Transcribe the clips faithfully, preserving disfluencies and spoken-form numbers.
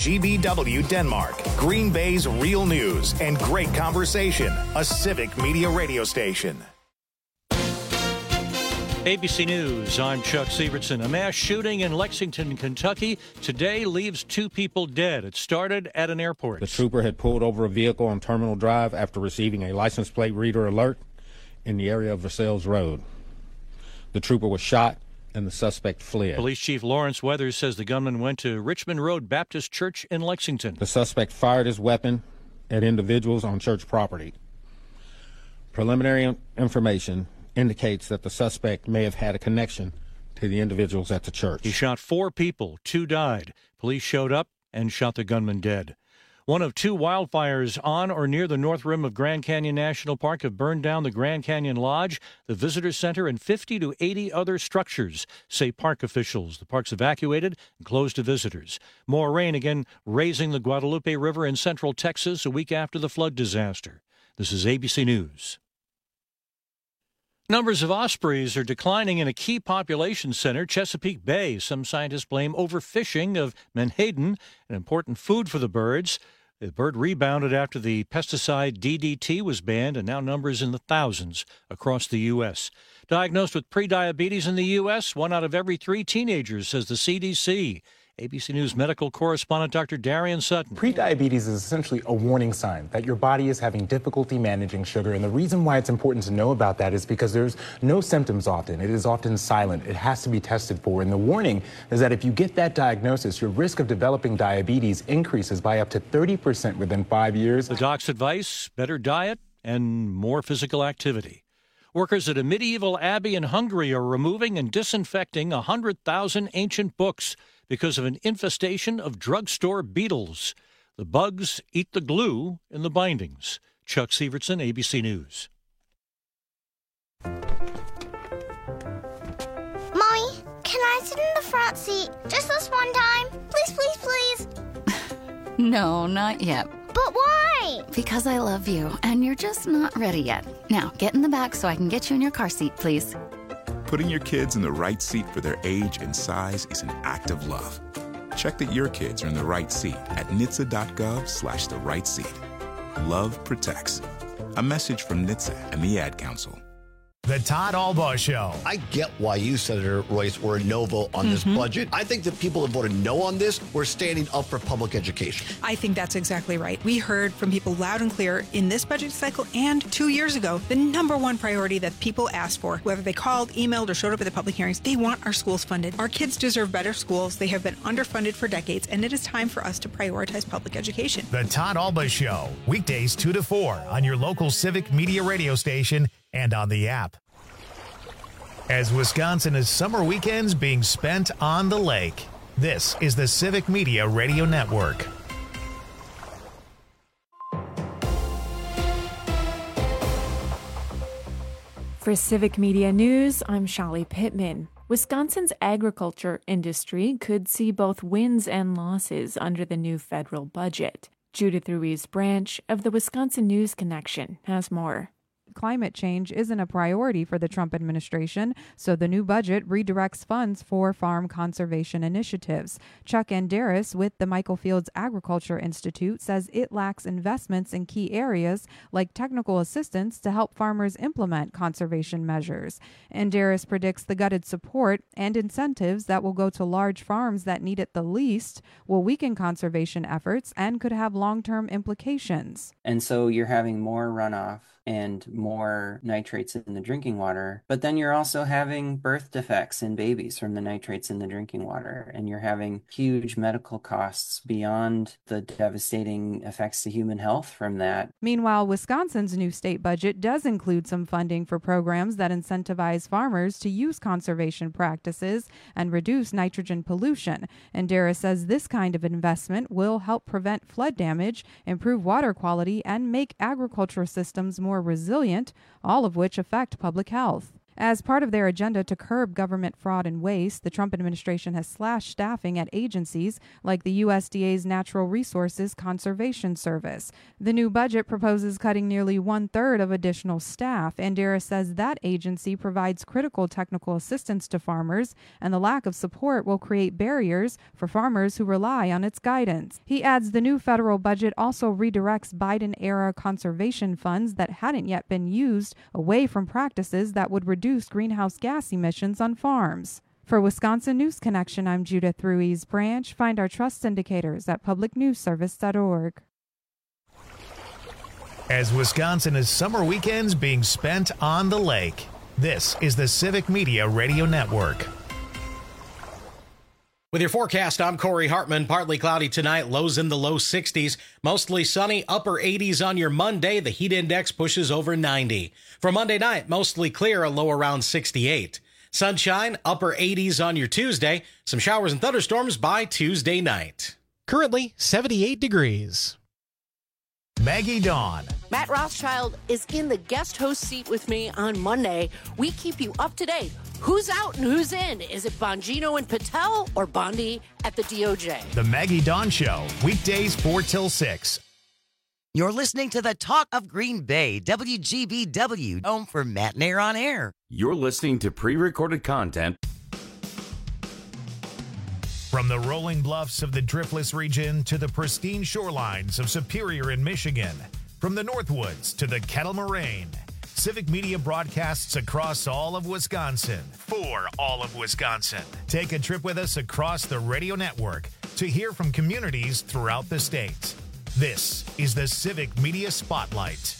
G B W Denmark, Green Bay's real news and great conversation, a Civic Media radio station. A B C News, I'm Chuck Sievertson. A mass shooting in Lexington, Kentucky today leaves two people dead. It started at an airport. The trooper had pulled over a vehicle on Terminal Drive after receiving a license plate reader alert in the area of Versailles Road. The trooper was shot and the suspect fled. Police Chief Lawrence Weathers says the gunman went to Richmond Road Baptist Church in Lexington. The suspect fired his weapon at individuals on church property. Preliminary information indicates that the suspect may have had a connection to the individuals at the church. He shot four people. Two died. Police showed up and shot the gunman dead. One of two wildfires on or near the north rim of Grand Canyon National Park have burned down the Grand Canyon Lodge, the visitor center, and fifty to eighty other structures, say park officials. The park's evacuated and closed to visitors. More rain again raising the Guadalupe River in central Texas a week after the flood disaster. This is A B C News. Numbers of ospreys are declining in a key population center, Chesapeake Bay. Some scientists blame overfishing of menhaden, an important food for the birds. The bird rebounded after the pesticide D D T was banned, and now numbers in the thousands across the U S. Diagnosed with prediabetes in the U S, one out of every three teenagers, says the C D C. A B C News medical correspondent Doctor Darian Sutton. Prediabetes is essentially a warning sign that your body is having difficulty managing sugar. And the reason why it's important to know about that is because there's no symptoms often. It is often silent. It has to be tested for. And the warning is that if you get that diagnosis, your risk of developing diabetes increases by up to thirty percent within five years. The doc's advice, better diet and more physical activity. Workers at a medieval abbey in Hungary are removing and disinfecting one hundred thousand ancient books because of an infestation of drugstore beetles. The bugs eat the glue in the bindings. Chuck Sievertson, A B C News. Mommy, can I sit in the front seat just this one time? Please, please, please. No, not yet. But why? Because I love you, and you're just not ready yet. Now, get in the back so I can get you in your car seat, please. Putting your kids in the right seat for their age and size is an act of love. Check that your kids are in the right seat at N H T S A dot gov slash the right seat. Love protects. A message from N H T S A and the Ad Council. The Todd Albaugh Show. I get why you, Senator Royce, were a no vote on mm-hmm. this budget. I think the people that voted no on this were standing up for public education. I think that's exactly right. We heard from people loud and clear in this budget cycle and two years ago, the number one priority that people asked for, whether they called, emailed, or showed up at the public hearings, they want our schools funded. Our kids deserve better schools. They have been underfunded for decades, and it is time for us to prioritize public education. The Todd Albaugh Show, weekdays two to four on your local Civic Media radio station and on the app. As Wisconsin is summer weekends being spent on the lake, this is the Civic Media Radio Network. For Civic Media News, I'm Shali Pittman. Wisconsin's agriculture industry could see both wins and losses under the new federal budget. Judith Ruiz Branch of the Wisconsin News Connection has more. Climate change isn't a priority for the Trump administration, so the new budget redirects funds for farm conservation initiatives. Chuck Andaris with the Michael Fields Agriculture Institute says it lacks investments in key areas like technical assistance to help farmers implement conservation measures. Andaris predicts the gutted support and incentives that will go to large farms that need it the least will weaken conservation efforts and could have long-term implications. And so you're having more runoff and more nitrates in the drinking water, but then you're also having birth defects in babies from the nitrates in the drinking water, and you're having huge medical costs beyond the devastating effects to human health from that. Meanwhile, Wisconsin's new state budget does include some funding for programs that incentivize farmers to use conservation practices and reduce nitrogen pollution. And Dara says this kind of investment will help prevent flood damage, improve water quality, and make agricultural systems more resilient, all of which affect public health. As part of their agenda to curb government fraud and waste, the Trump administration has slashed staffing at agencies like the U S D A's Natural Resources Conservation Service. The new budget proposes cutting nearly one-third of additional staff. Andera says that agency provides critical technical assistance to farmers, and the lack of support will create barriers for farmers who rely on its guidance. He adds the new federal budget also redirects Biden-era conservation funds that hadn't yet been used away from practices that would reduce greenhouse gas emissions on farms. For Wisconsin News Connection, I'm Judith Ruiz Branch. Find our trust indicators at public news service dot org. As Wisconsin is summer weekends being spent on the lake, this is the Civic Media Radio Network. With your forecast, I'm Corey Hartman. Partly cloudy tonight, lows in the low sixties. Mostly sunny, upper eighties on your Monday. The heat index pushes over ninety. For Monday night, mostly clear, a low around sixty-eight. Sunshine, upper eighties on your Tuesday. Some showers and thunderstorms by Tuesday night. Currently, seventy-eight degrees. Maggie Dawn. Matt Rothschild is in the guest host seat with me on Monday. We keep you up to date. Who's out and who's in? Is it Bongino and Patel or Bondi at the D O J? The Maggie Dawn Show, weekdays four till six. You're listening to the Talk of Green Bay, W G B W, home for Matt Nair on Air. You're listening to pre-recorded content. From the rolling bluffs of the Driftless region to the pristine shorelines of Superior in Michigan, from the Northwoods to the Kettle Moraine, Civic Media broadcasts across all of Wisconsin for all of Wisconsin. Take a trip with us across the radio network to hear from communities throughout the state. This is the Civic Media Spotlight.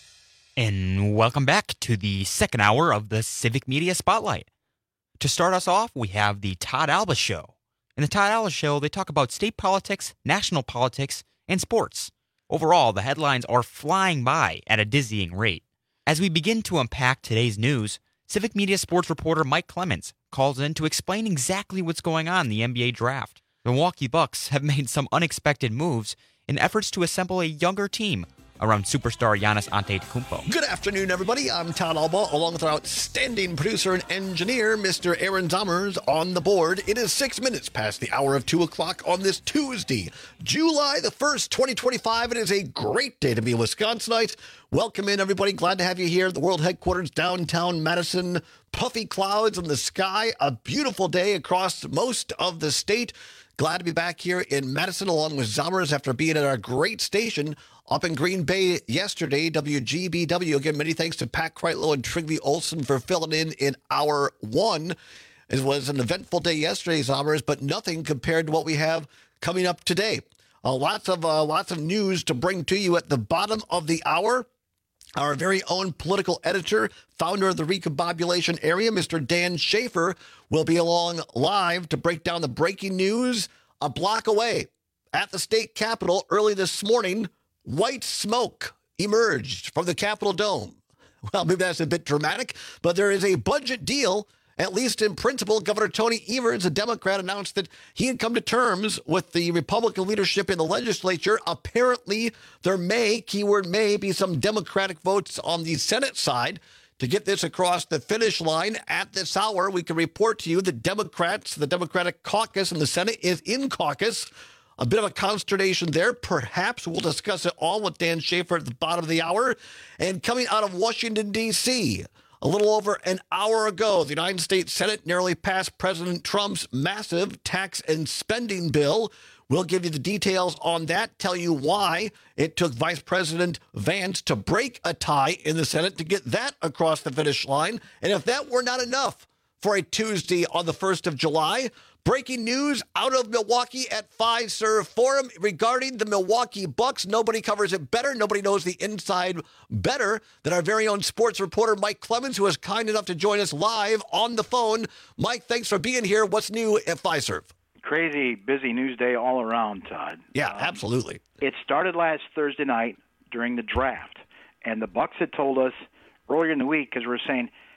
And welcome back to the second hour of the Civic Media Spotlight. To start us off, we have the Todd Alba Show. In the Todd Alba Show, they talk about state politics, national politics, and sports. Overall, the headlines are flying by at a dizzying rate. As we begin to unpack today's news, Civic Media sports reporter Mike Clemens calls in to explain exactly what's going on in the N B A draft. The Milwaukee Bucks have made some unexpected moves in efforts to assemble a younger team around superstar Giannis Antetokounmpo. Good afternoon, everybody. I'm Todd Alba, along with our outstanding producer and engineer, Mister Aaron Zommers, on the board. It is six minutes past the hour of two o'clock on this Tuesday, July the first, twenty twenty-five. It is a great day to be a Wisconsinite. Welcome in, everybody. Glad to have you here at the world headquarters, downtown Madison. Puffy clouds in the sky. A beautiful day across most of the state. Glad to be back here in Madison along with Zommers after being at our great station up in Green Bay yesterday, W G B W. Again, many thanks to Pat Kreitlow and Trigby Olson for filling in in hour one. It was an eventful day yesterday, Zommers, but nothing compared to what we have coming up today. Uh, lots of uh, lots of news to bring to you at the bottom of the hour. Our very own political editor, founder of the Recombobulation Area, Mister Dan Schaefer, will be along live to break down the breaking news a block away. At the state capitol early this morning, white smoke emerged from the Capitol Dome. Well, maybe that's a bit dramatic, but there is a budget deal. At least in principle, Governor Tony Evers, a Democrat, announced that he had come to terms with the Republican leadership in the legislature. Apparently, there may, keyword may, be some Democratic votes on the Senate side to get this across the finish line. At this hour, we can report to you that Democrats, the Democratic caucus in the Senate is in caucus. A bit of a consternation there. Perhaps we'll discuss it all with Dan Schaefer at the bottom of the hour. And coming out of Washington, D C, a little over an hour ago, the United States Senate narrowly passed President Trump's massive tax and spending bill. We'll give you the details on that, tell you why it took Vice President Vance to break a tie in the Senate to get that across the finish line. And if that were not enough for a Tuesday on the first of July, breaking news out of Milwaukee at Fiserv Forum regarding the Milwaukee Bucks. Nobody covers it better. Nobody knows the inside better than our very own sports reporter, Mike Clemens, who is kind enough to join us live on the phone. Mike, thanks for being here. What's new at Fiserv? Crazy, busy news day all around, Todd. Yeah, um, absolutely. It started last Thursday night during the draft, and the Bucks had told us earlier in the week, because we were saying,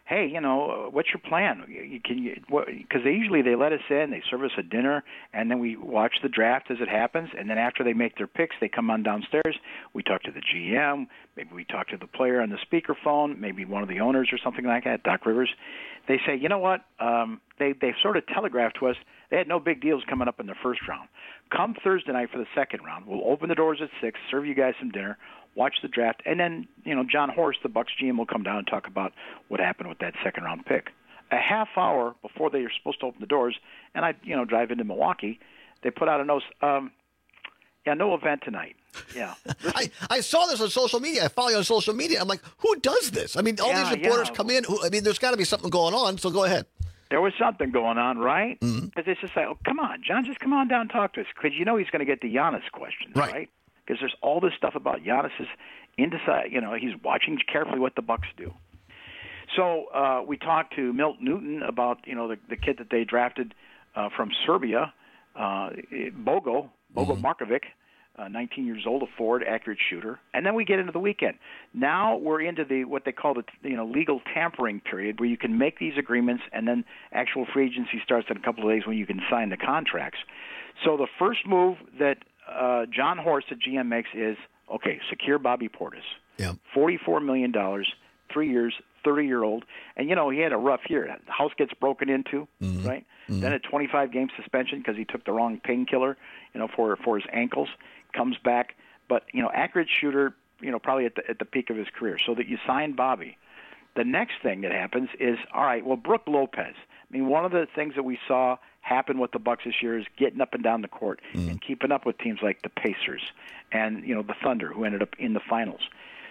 hey, you know, what's your plan? You, can you? Because they usually they let us in, they serve us a dinner, and then we watch the draft as it happens. And then after they make their picks, they come on downstairs. We talk to the G M. Maybe we talk to the player on the speakerphone. Maybe one of the owners or something like that. Doc Rivers. They say, you know what? Um, they they sort of telegraphed to us they had no big deals coming up in the first round. Come Thursday night for the second round, we'll open the doors at six, serve you guys some dinner, watch the draft, and then, you know, John Horst, the Bucs G M, will come down and talk about what happened with that second round pick. A half hour before they are supposed to open the doors, and I, you know, drive into Milwaukee, they put out a notice. Um, yeah, no event tonight. Yeah, I, I saw this on social media. I follow you on social media. I'm like, who does this? I mean, all yeah, these reporters yeah. come in. Who, I mean, there's got to be something going on. So go ahead. There was something going on, right? Because mm-hmm. it's just like, oh, come on, John, just come on down and talk to us. Because you know he's going to get the Giannis questions, right? Because there's all this stuff about Giannis's indecisive. You know, he's watching carefully what the Bucs do. So uh, we talked to Milt Newton about, you know, the, the kid that they drafted uh, from Serbia, uh, Bogo, Bogo mm-hmm. Markovic. Uh, nineteen years old, a forward, accurate shooter, and then we get into the weekend. Now we're into the what they call the you know legal tampering period, where you can make these agreements, and then actual free agency starts in a couple of days when you can sign the contracts. So the first move that uh, John Horst, the G M, makes is okay, secure Bobby Portis, yeah, forty-four million dollars, three years, thirty-year-old, and you know he had a rough year. The house gets broken into, mm-hmm. right? Mm-hmm. Then a twenty-five game suspension because he took the wrong painkiller, you know, for for his ankles. Comes back, but you know, accurate shooter, you know, probably at the at the peak of his career. So that you sign Bobby. The next thing that happens is, all right, well, Brook Lopez. I mean, one of the things that we saw happen with the Bucs this year is getting up and down the court mm. and keeping up with teams like the Pacers and you know the Thunder, who ended up in the finals.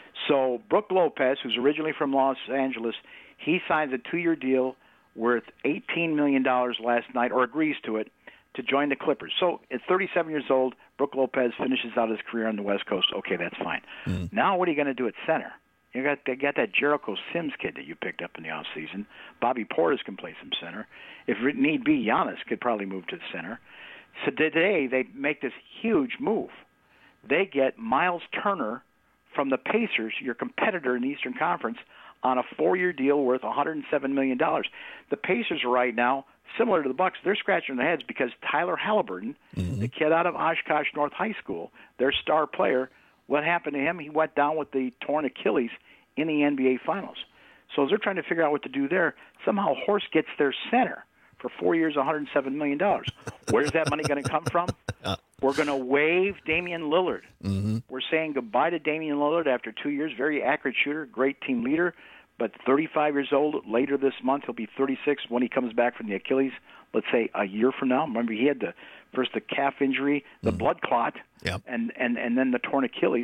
So Brook Lopez, who's originally from Los Angeles, he signs a two-year deal worth eighteen million dollars last night, or agrees to it, to join the Clippers. So at thirty-seven years old, Brook Lopez finishes out his career on the West Coast. Okay, that's fine. Mm. Now what are you going to do at center? You got they got that Jericho Sims kid that you picked up in the offseason. Bobby Portis can play some center. If it need be, Giannis could probably move to the center. So today they make this huge move. They get Miles Turner from the Pacers, your competitor in the Eastern Conference, on a four-year deal worth one hundred seven million dollars. The Pacers are right now, similar to the Bucs, they're scratching their heads because Tyler Halliburton, mm-hmm. the kid out of Oshkosh North High School, their star player, what happened to him? He went down with the torn Achilles in the N B A Finals. So as they're trying to figure out what to do there, somehow Horst gets their center for four years, one hundred seven million dollars. Where's that money going to come from? We're going to waive Damian Lillard. Mm-hmm. We're saying goodbye to Damian Lillard after two years. Very accurate shooter, great team leader, but thirty-five years old. Later this month, he'll be thirty-six when he comes back from the Achilles, let's say a year from now. Remember, he had the first the calf injury, the mm-hmm. blood clot, yep. and, and, and then the torn Achilles.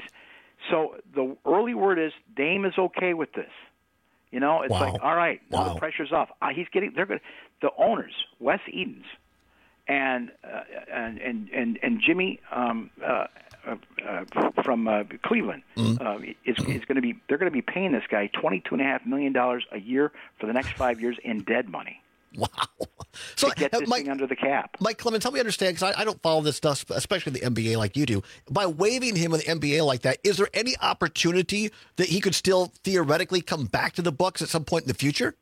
So the early word is Dame is okay with this. You know, it's wow. like, all right, now wow. the pressure's off. Uh, he's getting, they're going the owners, Wes Edens, and uh, and, and and and Jimmy um, uh, uh, uh, from uh, Cleveland mm-hmm. uh, is is going to be. They're going to be paying this guy twenty two and a half million dollars a year for the next five years in dead money. Wow! So to get uh, this Mike, thing under the cap. Mike Clemens, help me understand, because I, I don't follow this stuff, especially the N B A like you do. By waiving him in the N B A like that, is there any opportunity that he could still theoretically come back to the Bucs at some point in the future?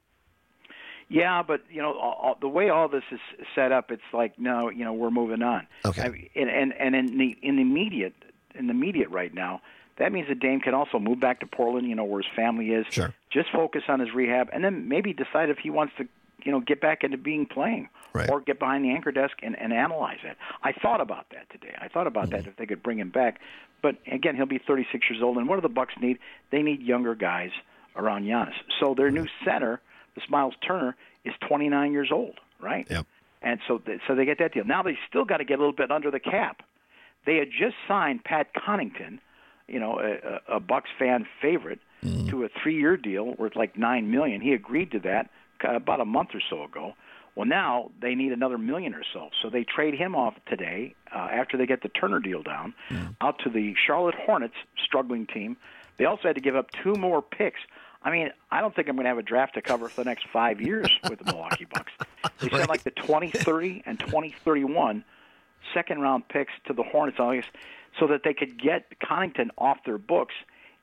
Yeah, but you know all, all, the way all this is set up, it's like no, you know, we're moving on. Okay. I, and and and in the in the immediate in the immediate right now, that means that Dame can also move back to Portland, you know, where his family is. Sure. Just focus on his rehab, and then maybe decide if he wants to, you know, get back into being playing, right. or get behind the anchor desk and, and analyze it. I thought about that today. I thought about mm-hmm. that if they could bring him back, but again, he'll be thirty-six years old, and what do the Bucs need? They need younger guys around Giannis. So their new center, this Miles Turner, is twenty-nine years old, right? Yep. And so, th- so they get that deal. Now they still got to get a little bit under the cap. They had just signed Pat Connaughton, you know, a, a Bucs fan favorite, mm. to a three-year deal worth like nine million. He agreed to that about a month or so ago. Well, now they need another million or so. So they trade him off today uh, after they get the Turner deal down mm. out to the Charlotte Hornets, struggling team. They also had to give up two more picks. I mean, I don't think I'm going to have a draft to cover for the next five years with the Milwaukee Bucks. They sent like the twenty thirty and twenty thirty-one second-round picks to the Hornets so that they could get Connaughton off their books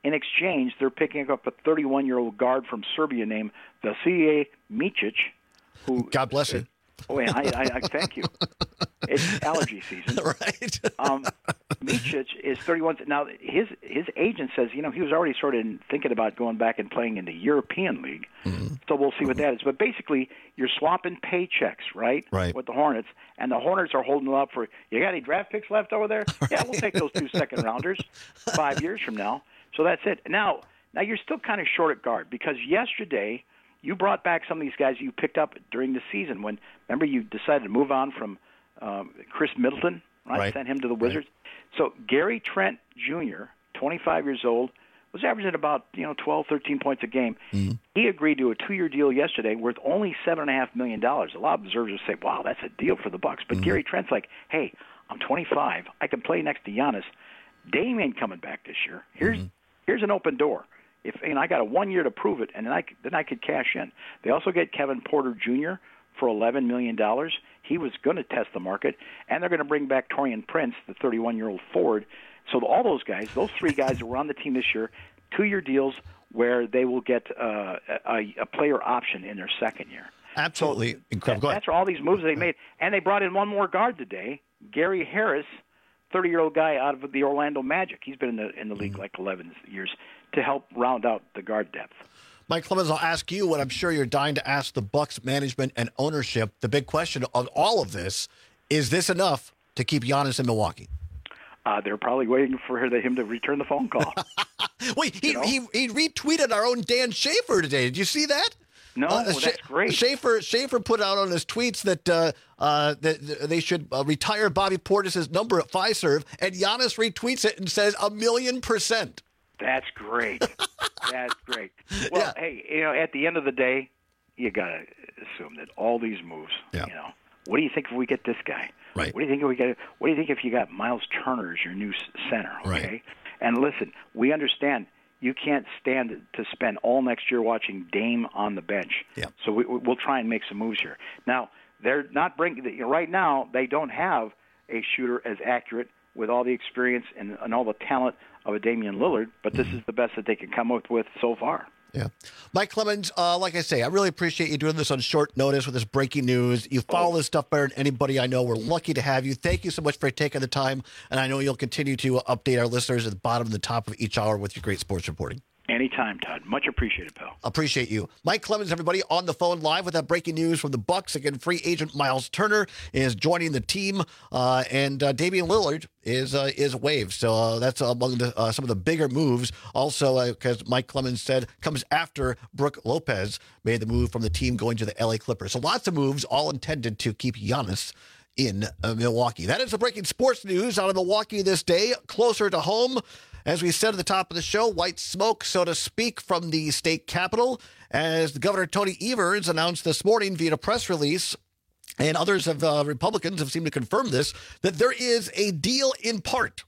In exchange, they're picking up a thirty-one-year-old guard from Serbia named Vasilije Micic, who God bless you. Oh, yeah, I, I, I thank you. It's allergy season, right? um, Micic is thirty-one. Now, his his agent says, you know, he was already sort of thinking about going back and playing in the European League. Mm-hmm. So we'll see what that is. But basically, you're swapping paychecks, right? Right. With the Hornets, and the Hornets are holding it up for. You got any draft picks left over there? Right. Yeah, we'll take those two second rounders five years from now. So that's it. Now, now you're still kind of short at guard because yesterday you brought back some of these guys you picked up during the season when, remember, you decided to move on from um, Chris Middleton, right? right? Sent him to the Wizards. Right. So Gary Trent Junior, twenty-five years old, was averaging about, you know, twelve, thirteen points a game. Mm-hmm. He agreed to a two-year deal yesterday worth only seven point five million dollars. A lot of observers say, wow, that's a deal for the Bucks. But mm-hmm. Gary Trent's like, hey, I'm twenty-five. I can play next to Giannis. Dame ain't coming back this year. Here's mm-hmm. here's an open door. If and I got a one year to prove it, and then I could, then I could cash in. They also get Kevin Porter Junior for eleven million dollars. He was going to test the market, and they're going to bring back Taurean Prince, the thirty-one-year-old forward. So all those guys, those three guys that were on the team this year, two-year deals where they will get uh, a, a player option in their second year. Absolutely so incredible. That, that's all these moves they made, and they brought in one more guard today, Gary Harris, thirty-year-old guy out of the Orlando Magic. He's been in the in the league mm-hmm. like eleven years to help round out the guard depth. Mike Clemens, I'll ask you what I'm sure you're dying to ask the Bucks management and ownership. The big question of all of this, is this enough to keep Giannis in Milwaukee? Uh, they're probably waiting for him to return the phone call. Wait, he, he he retweeted our own Dan Schaefer today. Did you see that? No, uh, that's Sh- great. Schaefer Schaefer put out on his tweets that uh, uh, that they should uh, retire Bobby Portis' number at Fiserv, and Giannis retweets it and says a million percent. That's great. That's great. Well, yeah. Hey, you know, at the end of the day, you gotta assume that all these moves. Yeah. You know, what do you think if we get this guy? Right. What do you think if we get? What do you think if you got Miles Turner as your new center? Okay. Right. And listen, we understand you can't stand to spend all next year watching Dame on the bench. Yeah. So we, we'll try and make some moves here. Now, they're not bringing. You know, right now, they don't have a shooter as accurate with all the experience and, and all the talent of a Damian Lillard, but this is the best that they can come up with so far. Yeah. Mike Clemens, uh, like I say, I really appreciate you doing this on short notice with this breaking news. You follow oh. this stuff better than anybody I know. We're lucky to have you. Thank you so much for taking the time, and I know you'll continue to update our listeners at the bottom and the top of each hour with your great sports reporting. Anytime, Todd. Much appreciated, pal. Appreciate you. Mike Clemens, everybody, on the phone live with that breaking news from the Bucks. Again, free agent Miles Turner is joining the team, uh, and uh, Damian Lillard is uh, is waived. So uh, that's among the, uh, some of the bigger moves. Also, because uh, Mike Clemens said, comes after Brook Lopez made the move from the team going to the L A Clippers. So lots of moves, all intended to keep Giannis in uh, Milwaukee. That is the breaking sports news out of Milwaukee this day. Closer to home, as we said at the top of the show, white smoke, so to speak, from the state capitol, as the Governor Tony Evers announced this morning via a press release, and others of uh, Republicans have seemed to confirm this, that there is a deal in part,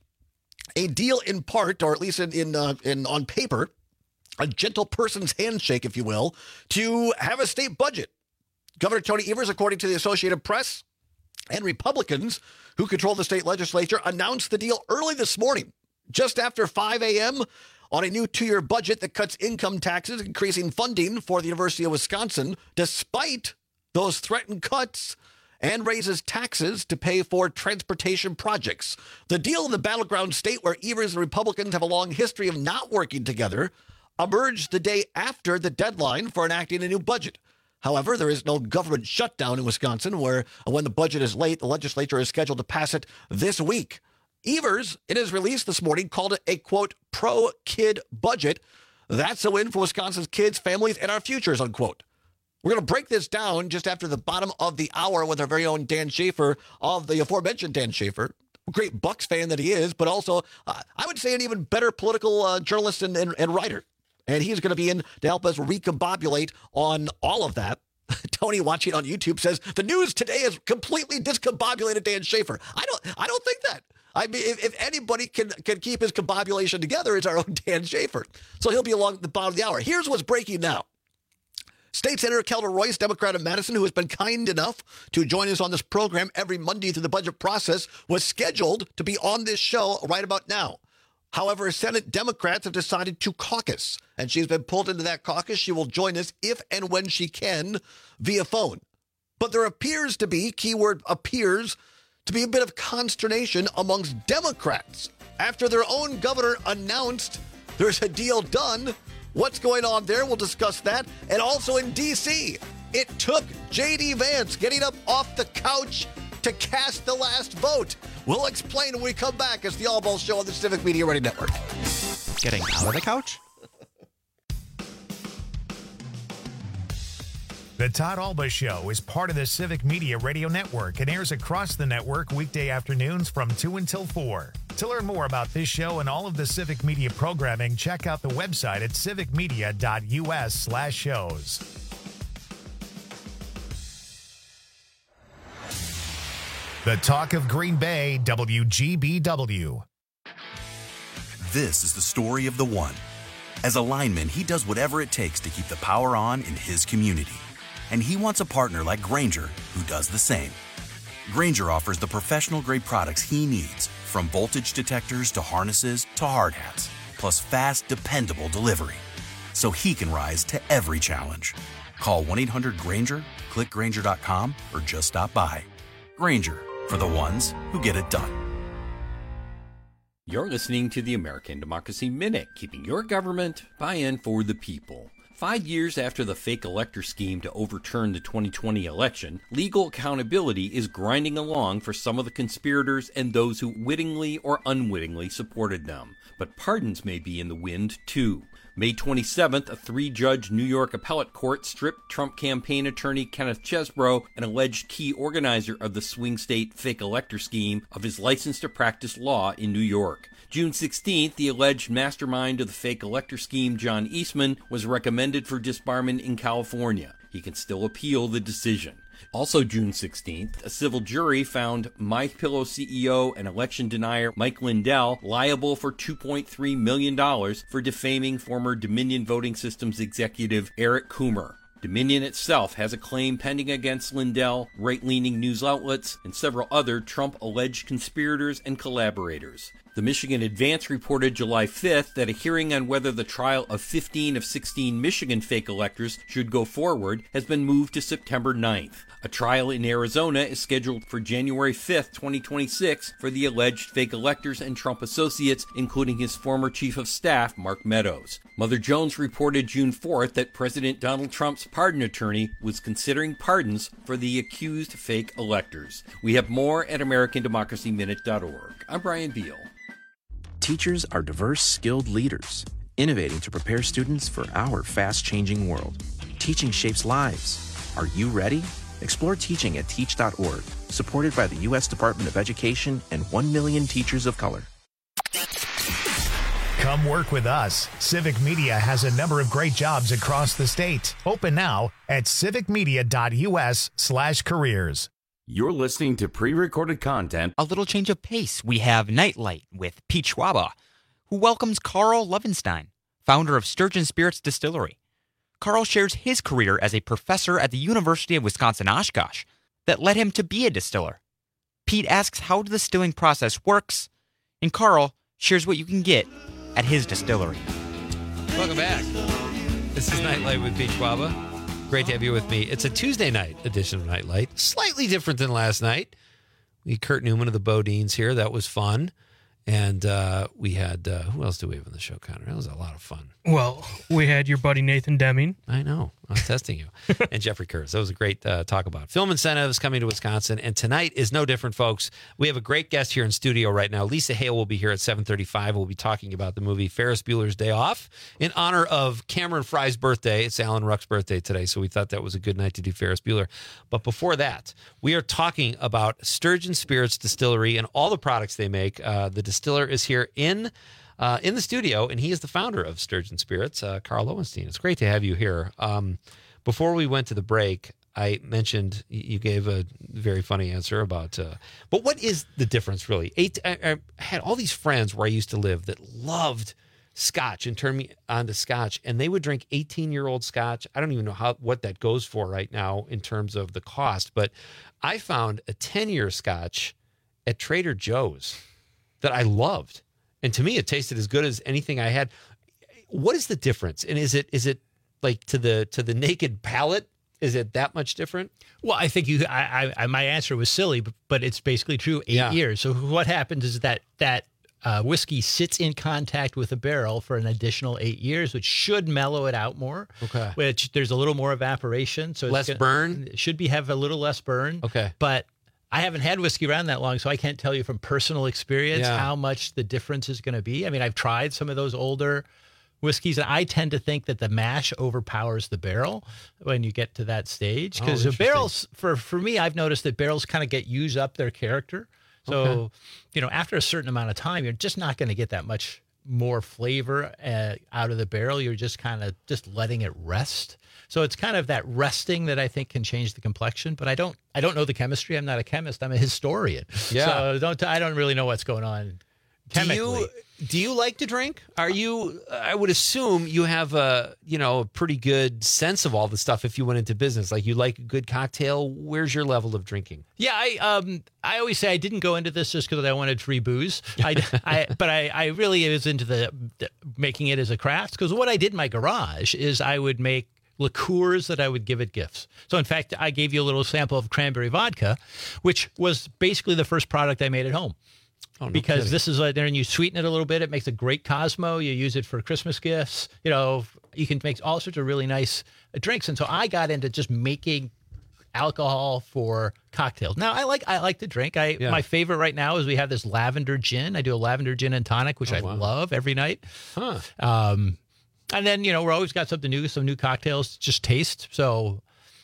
a deal in part, or at least in in, uh, in on paper, a gentle person's handshake, if you will, to have a state budget. Governor Tony Evers, according to the Associated Press, and Republicans who control the state legislature announced the deal early this morning, just after five a.m., on a new two-year budget that cuts income taxes, increasing funding for the University of Wisconsin, despite those threatened cuts, and raises taxes to pay for transportation projects. The deal in the battleground state, where Evers and Republicans have a long history of not working together, emerged the day after the deadline for enacting a new budget. However, there is no government shutdown in Wisconsin, where when the budget is late, the legislature is scheduled to pass it this week. Evers, in his release this morning, called it a, quote, pro-kid budget. That's a win for Wisconsin's kids, families, and our futures, unquote. We're going to break this down just after the bottom of the hour with our very own Dan Schaefer, of the aforementioned Dan Schaefer, great Bucks fan that he is, but also, uh, I would say, an even better political uh, journalist and, and, and writer. And he's going to be in to help us recombobulate on all of that. Tony, watching on YouTube, says, the news today has completely discombobulated Dan Schaefer. I don't, I don't think that. I mean, if, if anybody can can keep his combobulation together, it's our own Dan Schaefer. So he'll be along the bottom of the hour. Here's what's breaking now. State Senator Kelda Royce, Democrat of Madison, who has been kind enough to join us on this program every Monday through the budget process, was scheduled to be on this show right about now. However, Senate Democrats have decided to caucus, and she's been pulled into that caucus. She will join us if and when she can via phone. But there appears to be, keyword appears, to be a bit of consternation amongst Democrats after their own governor announced there's a deal done. What's going on there? We'll discuss that. And also in D C, it took J D Vance getting up off the couch to cast the last vote. We'll explain when we come back. It's the All Ball Show on the Civic Media Radio Network. Getting out of the couch? The Todd Alba Show is part of the Civic Media Radio Network and airs across the network weekday afternoons from two until four. To learn more about this show and all of the Civic Media programming, check out the website at civicmedia.us slash shows. The Talk of Green Bay, W G B W. This is the story of the one. As a lineman, he does whatever it takes to keep the power on in his community. And he wants a partner like Grainger who does the same. Grainger offers the professional-grade products he needs, from voltage detectors to harnesses to hard hats, plus fast, dependable delivery, so he can rise to every challenge. Call one eight hundred Grainger, click Grainger dot com, or just stop by. Grainger, for the ones who get it done. You're listening to the American Democracy Minute, keeping your government buy-in for the people. Five years after the fake elector scheme to overturn the twenty twenty election, legal accountability is grinding along for some of the conspirators and those who wittingly or unwittingly supported them. But pardons may be in the wind, too. May twenty-seventh, a three-judge New York appellate court stripped Trump campaign attorney Kenneth Chesebro, an alleged key organizer of the swing state fake elector scheme, of his license to practice law in New York. June sixteenth, the alleged mastermind of the fake elector scheme, John Eastman, was recommended for disbarment in California. He can still appeal the decision. Also June sixteenth, a civil jury found MyPillow C E O and election denier Mike Lindell liable for two point three million dollars for defaming former Dominion Voting Systems executive Eric Coomer. Dominion itself has a claim pending against Lindell, right-leaning news outlets, and several other Trump-alleged conspirators and collaborators. The Michigan Advance reported July fifth that a hearing on whether the trial of fifteen of sixteen Michigan fake electors should go forward has been moved to September ninth. A trial in Arizona is scheduled for January fifth, twenty twenty-six for the alleged fake electors and Trump associates, including his former chief of staff, Mark Meadows. Mother Jones reported June fourth that President Donald Trump's pardon attorney was considering pardons for the accused fake electors. We have more at american democracy minute dot org. I'm Brian Beal. Teachers are diverse, skilled leaders, innovating to prepare students for our fast-changing world. Teaching shapes lives. Are you ready? Explore teaching at teach dot org, supported by the U S Department of Education and one million teachers of color. Come work with us. Civic Media has a number of great jobs across the state. Open now at civicmedia.us slash careers. You're listening to pre-recorded content. A little change of pace. We have Nightlight with Pete Schwaba, who welcomes Carl Levenstein, founder of Sturgeon Spirits Distillery. Carl shares his career as a professor at the University of Wisconsin-Oshkosh that led him to be a distiller. Pete asks how the distilling process works, and Carl shares what you can get at his distillery. Welcome back. This is Nightlight with Pete Schwaba. Great to have you with me. It's a Tuesday night edition of Nightlight. Slightly different than last night. We Kurt Newman of the Bodines here. That was fun. And uh, we had, uh, who else do we have on the show, Connor? That was a lot of fun. Well, we had your buddy Nathan Deming. I know. I was testing you. And Jeffrey Kurz. That was a great uh, talk about film incentives coming to Wisconsin. And tonight is no different, folks. We have a great guest here in studio right now. Lisa Hale will be here at seven thirty-five. We'll be talking about the movie Ferris Bueller's Day Off in honor of Cameron Fry's birthday. It's Alan Ruck's birthday today, so we thought that was a good night to do Ferris Bueller. But before that, we are talking about Sturgeon Spirits Distillery and all the products they make. Uh, the distiller is here in Uh, in the studio, and he is the founder of Sturgeon Spirits, uh, Carl Lowenstein. It's great to have you here. Um, before we went to the break, I mentioned you gave a very funny answer about, uh, but what is the difference really? Eight, I, I had all these friends where I used to live that loved Scotch and turned me on to Scotch, and they would drink eighteen-year-old Scotch. I don't even know how what that goes for right now in terms of the cost, but I found a ten-year Scotch at Trader Joe's that I loved. And to me, it tasted as good as anything I had. What is the difference? And is it is it like to the to the naked palate? Is it that much different? Well, I think you. I, I my answer was silly, but, but it's basically true. Eight Yeah. years. So what happens is that that uh, whiskey sits in contact with the barrel for an additional eight years, which should mellow it out more. Okay. Which there's a little more evaporation, so it's Less gonna- burn? It should be have a little less burn. Okay. But I haven't had whiskey around that long, so I can't tell you from personal experience Yeah. how much the difference is going to be. I mean, I've tried some of those older whiskeys, and I tend to think that the mash overpowers the barrel when you get to that stage. Oh, Because the interesting. barrels, for, for me, I've noticed that barrels kind of get used up their character. So, Okay. you know, after a certain amount of time, you're just not going to get that much more flavor uh, out of the barrel. You're just kind of just letting it rest. So it's kind of that resting that I think can change the complexion. But I don't, I don't know the chemistry. I'm not a chemist. I'm a historian. Yeah. So don't, I don't really know what's going on chemically. Do you do you like to drink? Are you? I would assume you have a you know a pretty good sense of all the stuff if you went into business. Like you like a good cocktail. Where's your level of drinking? Yeah, I um I always say I didn't go into this just because I wanted free booze. I, I but I, I really was into the, the making it as a craft, because what I did in my garage is I would make liqueurs that I would give at gifts. So in fact, I gave you a little sample of cranberry vodka, which was basically the first product I made at home. Oh, no because kidding. this is like there, and you sweeten it a little bit. It makes a great Cosmo. You use it for Christmas gifts. You know, you can make all sorts of really nice uh, drinks. And so I got into just making alcohol for cocktails. Now I like I like to drink. I Yeah. my favorite right now is we have this lavender gin. I do a lavender gin and tonic, which Oh, I wow. love every night. Huh. Um, and then you know we're always got something new, some new cocktails. Just taste. So.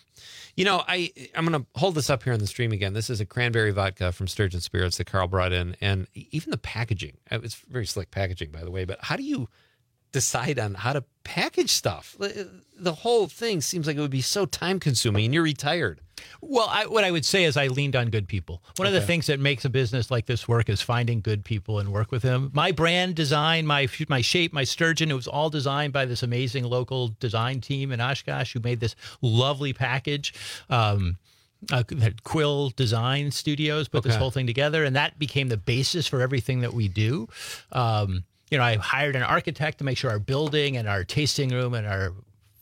You know, I I'm going to hold this up here on the stream again. This is a cranberry vodka from Sturgeon Spirits that Carl brought in, and even the packaging. It's very slick packaging, by the way. But how do you decide on how to package stuff? The whole thing seems like it would be so time consuming, and you're retired. Well, I, what I would say is I leaned on good people. One of the Okay. things that makes a business like this work is finding good people and work with them. My brand design, my my shape, my sturgeon, it was all designed by this amazing local design team in Oshkosh who made this lovely package. Um, uh, had Quill Design Studios put this Okay. whole thing together, and that became the basis for everything that we do. Um, you know, I hired an architect to make sure our building and our tasting room and our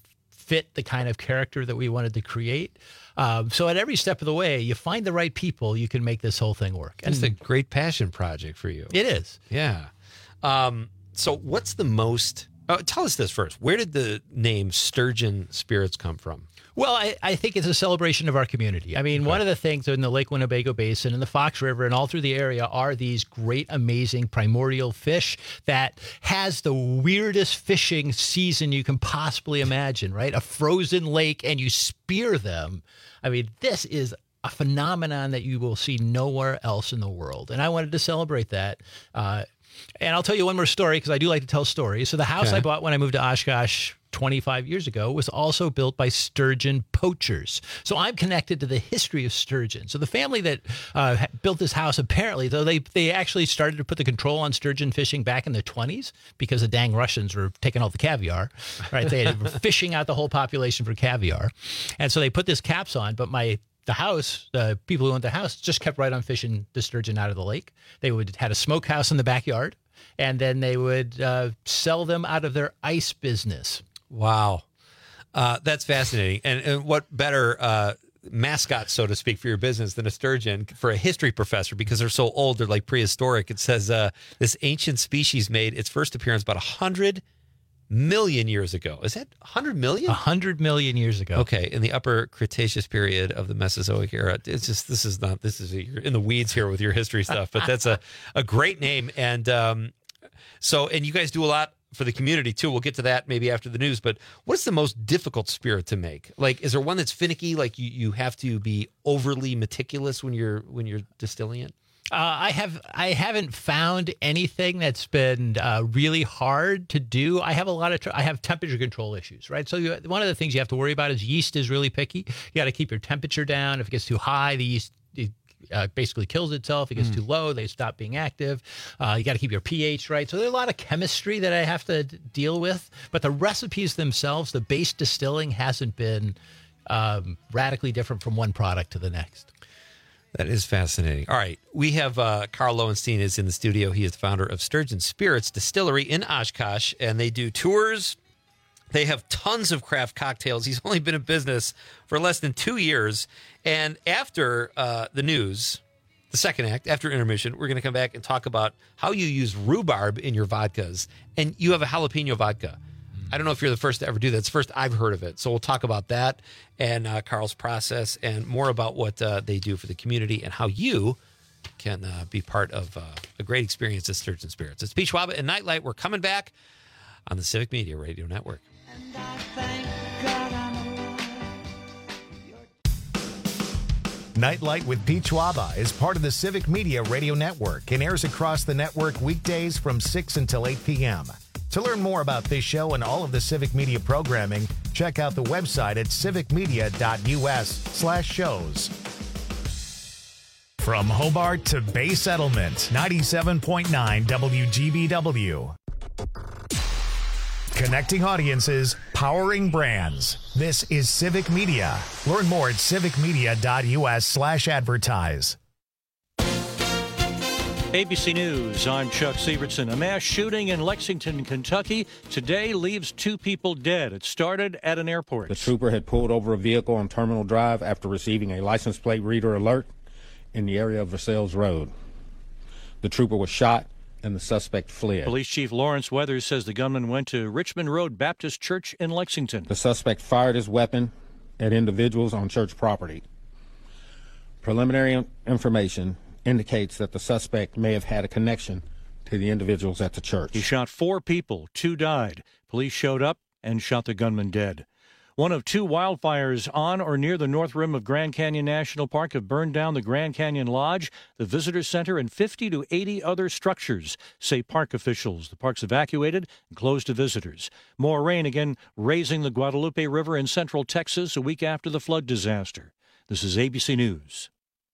fit the kind of character that we wanted to create. Um, so at every step of the way, you find the right people, you can make this whole thing work. It's a great passion project for you. It is. Yeah. Um, so what's the most... Oh, tell us this first. Where did the name Sturgeon Spirits come from? Well, I, I think it's a celebration of our community. I mean, one of the things in the Lake Winnebago Basin and the Fox River and all through the area are these great, amazing primordial fish that has the weirdest fishing season you can possibly imagine, right? A frozen lake and you spear them. I mean, this is a phenomenon that you will see nowhere else in the world. And I wanted to celebrate that. Uh, and I'll tell you one more story because I do like to tell stories. So the house Okay. I bought when I moved to Oshkosh twenty-five years ago was also built by sturgeon poachers. So I'm connected to the history of sturgeon. So the family that uh, ha- built this house, apparently, though they they actually started to put the control on sturgeon fishing back in the twenties because the dang Russians were taking all the caviar, right? They were fishing out the whole population for caviar. And so they put this caps on, but my the house, the people who owned the house just kept right on fishing the sturgeon out of the lake. They would had a smokehouse in the backyard, and then they would uh, sell them out of their ice business. Wow. Uh, that's fascinating. And, and what better uh, mascot, so to speak, for your business than a sturgeon for a history professor, because they're so old, they're like prehistoric. It says uh, this ancient species made its first appearance about one hundred million years ago. Is that one hundred million? one hundred million years ago. Okay, in the Upper Cretaceous period of the Mesozoic era. It's just, this is not, this is, you're in the weeds here with your history stuff, but that's a, a great name. And um, so, and you guys do a lot for the community too. We'll get to that maybe after the news, but what's the most difficult spirit to make? Like, is there one that's finicky? Like you, you have to be overly meticulous when you're, when you're distilling it? Uh, I have I haven't found anything that's been uh, really hard to do. I have a lot of tr- I have temperature control issues, right? So you, one of the things you have to worry about is yeast is really picky. You got to keep your temperature down. If it gets too high, the yeast it, uh, basically kills itself. If it gets Mm. too low, they stop being active. Uh, you got to keep your pH right. So there's a lot of chemistry that I have to d- deal with. But the recipes themselves, the base distilling hasn't been um, radically different from one product to the next. That is fascinating. All right. We have uh, Carl Lowenstein is in the studio. He is the founder of Sturgeon Spirits Distillery in Oshkosh, and they do tours. They have tons of craft cocktails. He's only been in business for less than two years. And after uh, the news, the second act, after intermission, we're going to come back and talk about how you use rhubarb in your vodkas. And you have a jalapeno vodka. I don't know if you're the first to ever do that. It's the first I've heard of it. So we'll talk about that and uh, Carl's process and more about what uh, they do for the community and how you can uh, be part of uh, a great experience at Sturgeon Spirits. It's Pete Schwab and Nightlight. We're coming back on the Civic Media Radio Network. Nightlight with Pete Schwaba is part of the Civic Media Radio Network and airs across the network weekdays from six until eight p.m. To learn more about this show and all of the Civic Media programming, check out the website at civicmedia.us slash shows. From Hobart to Bay Settlement, ninety-seven point nine W G B W. Connecting audiences, powering brands. This is Civic Media. Learn more at civicmedia.us slash advertise. A B C News, I'm Chuck Sievertson. A mass shooting in Lexington, Kentucky today leaves two people dead. It started at an airport. The trooper had pulled over a vehicle on Terminal Drive after receiving a license plate reader alert in the area of Versailles Road. The trooper was shot and the suspect fled. Police Chief Lawrence Weathers says the gunman went to Richmond Road Baptist Church in Lexington. The suspect fired his weapon at individuals on church property. Preliminary information indicates that the suspect may have had a connection to the individuals at the church. He shot four people. Two died. Police showed up and shot the gunman dead. One of two wildfires on or near the north rim of Grand Canyon National Park have burned down the Grand Canyon Lodge, the visitor center, and fifty to eighty other structures, say park officials. The park's evacuated and closed to visitors. More rain again raising the Guadalupe River in central Texas a week after the flood disaster. This is A B C News.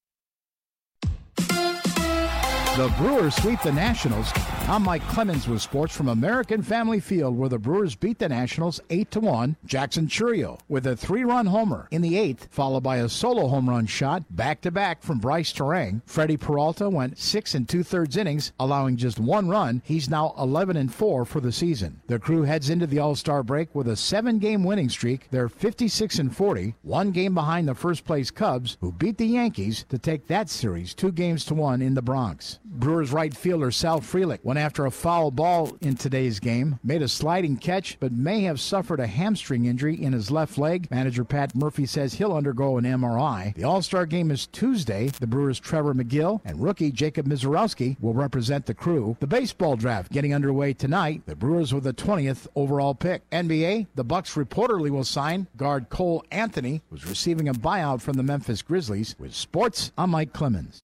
The Brewers sweep the Nationals. I'm Mike Clemens with sports from American Family Field, where the Brewers beat the Nationals eight to one. Jackson Churio with a three-run homer in the eighth, followed by a solo home run shot back-to-back from Bryce Terang. Freddie Peralta went six and two-thirds innings, allowing just one run. He's now eleven and four for the season. The Crew heads into the All-Star break with a seven-game winning streak. They're fifty-six and forty, one game behind the first-place Cubs, who beat the Yankees to take that series two games to one in the Bronx. Brewers right fielder Sal Frelick went after a foul ball in today's game, made a sliding catch, but may have suffered a hamstring injury in his left leg. Manager Pat Murphy says he'll undergo an M R I. The All-Star game is Tuesday. The Brewers' Trevor McGill and rookie Jacob Mizorowski will represent the Crew. The baseball draft getting underway tonight. The Brewers with the twentieth overall pick. N B A, the Bucks reportedly will sign guard Cole Anthony, who's receiving a buyout from the Memphis Grizzlies. With sports, I'm Mike Clemens.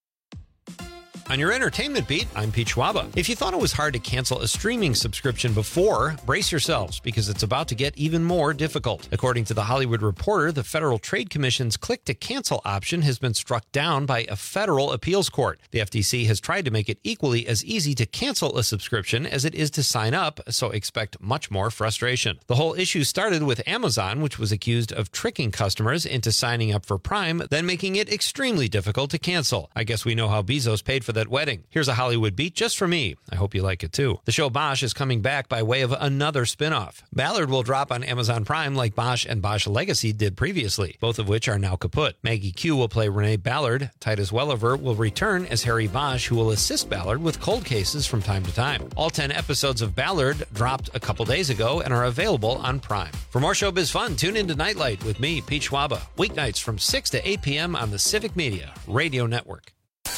On your entertainment beat, I'm Pete Schwaba. If you thought it was hard to cancel a streaming subscription before, brace yourselves because it's about to get even more difficult. According to The Hollywood Reporter, the Federal Trade Commission's click-to-cancel option has been struck down by a federal appeals court. The F T C has tried to make it equally as easy to cancel a subscription as it is to sign up, so expect much more frustration. The whole issue started with Amazon, which was accused of tricking customers into signing up for Prime, then making it extremely difficult to cancel. I guess we know how Bezos paid for that wedding. Here's a Hollywood beat just for me. I hope you like it too. The show Bosch is coming back by way of another spinoff. Ballard will drop on Amazon Prime like Bosch and Bosch Legacy did previously, both of which are now kaput. Maggie Q will play Renee Ballard. Titus Welliver will return as Harry Bosch, who will assist Ballard with cold cases from time to time. All ten episodes of Ballard dropped a couple days ago and are available on Prime. For more showbiz fun, tune into Nightlight with me, Pete Schwaba, weeknights from six to eight p.m. on the Civic Media Radio Network.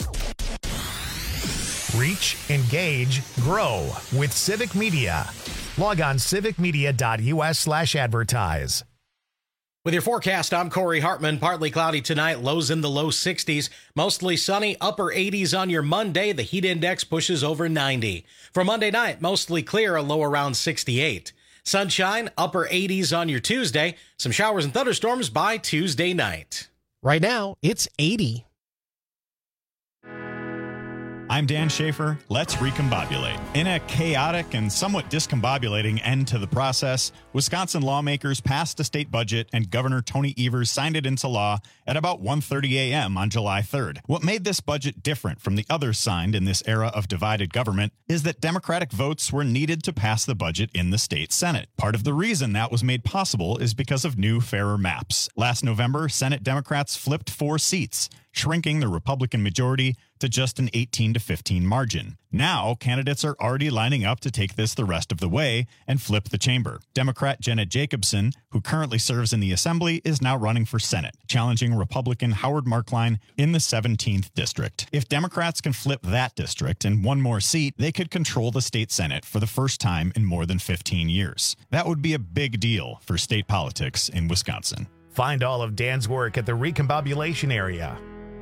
Reach, engage, grow with Civic Media. Log on civicmedia.us slash advertise. With your forecast, I'm Corey Hartman. Partly cloudy tonight, lows in the low sixties. Mostly sunny, upper eighties on your Monday. The heat index pushes over ninety. For Monday night, mostly clear, a low around sixty-eight. Sunshine, upper eighties on your Tuesday. Some showers and thunderstorms by Tuesday night. Right now, it's eighty. I'm Dan Schaefer. Let's recombobulate. In a chaotic and somewhat discombobulating end to the process, Wisconsin lawmakers passed a state budget and Governor Tony Evers signed it into law at about one thirty a.m. on July third. What made this budget different from the others signed in this era of divided government is that Democratic votes were needed to pass the budget in the state Senate. Part of the reason that was made possible is because of new, fairer maps. Last November, Senate Democrats flipped four seats, shrinking the Republican majority to just an eighteen to fifteen margin. Now, candidates are already lining up to take this the rest of the way and flip the chamber. Democrat Janet Jacobson, who currently serves in the Assembly, is now running for Senate, challenging Republican Howard Markline in the seventeenth district. If Democrats can flip that district and one more seat, they could control the state Senate for the first time in more than fifteen years. That would be a big deal for state politics in Wisconsin. Find all of Dan's work at the Recombobulation Area.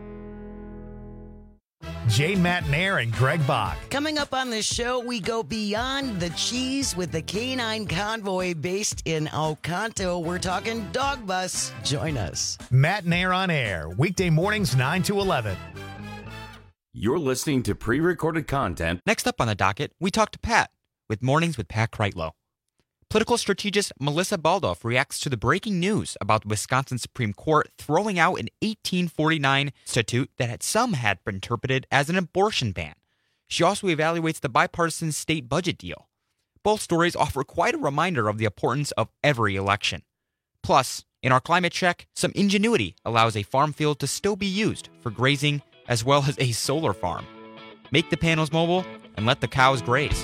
Jane Matnair and Greg Bach. Coming up on the show, we go beyond the cheese with the Canine Convoy based in Oconto. We're talking dog bus. Join us. Matnair on air, weekday mornings nine to eleven. You're listening to pre-recorded content. Next up on the docket, we talk to Pat with Mornings with Pat Kreitlow. Political strategist Melissa Baldoff reacts to the breaking news about the Wisconsin Supreme Court throwing out an eighteen forty-nine statute that had some had been interpreted as an abortion ban. She also evaluates the bipartisan state budget deal. Both stories offer quite a reminder of the importance of every election. Plus, in our climate check, some ingenuity allows a farm field to still be used for grazing as well as a solar farm. Make the panels mobile and let the cows graze.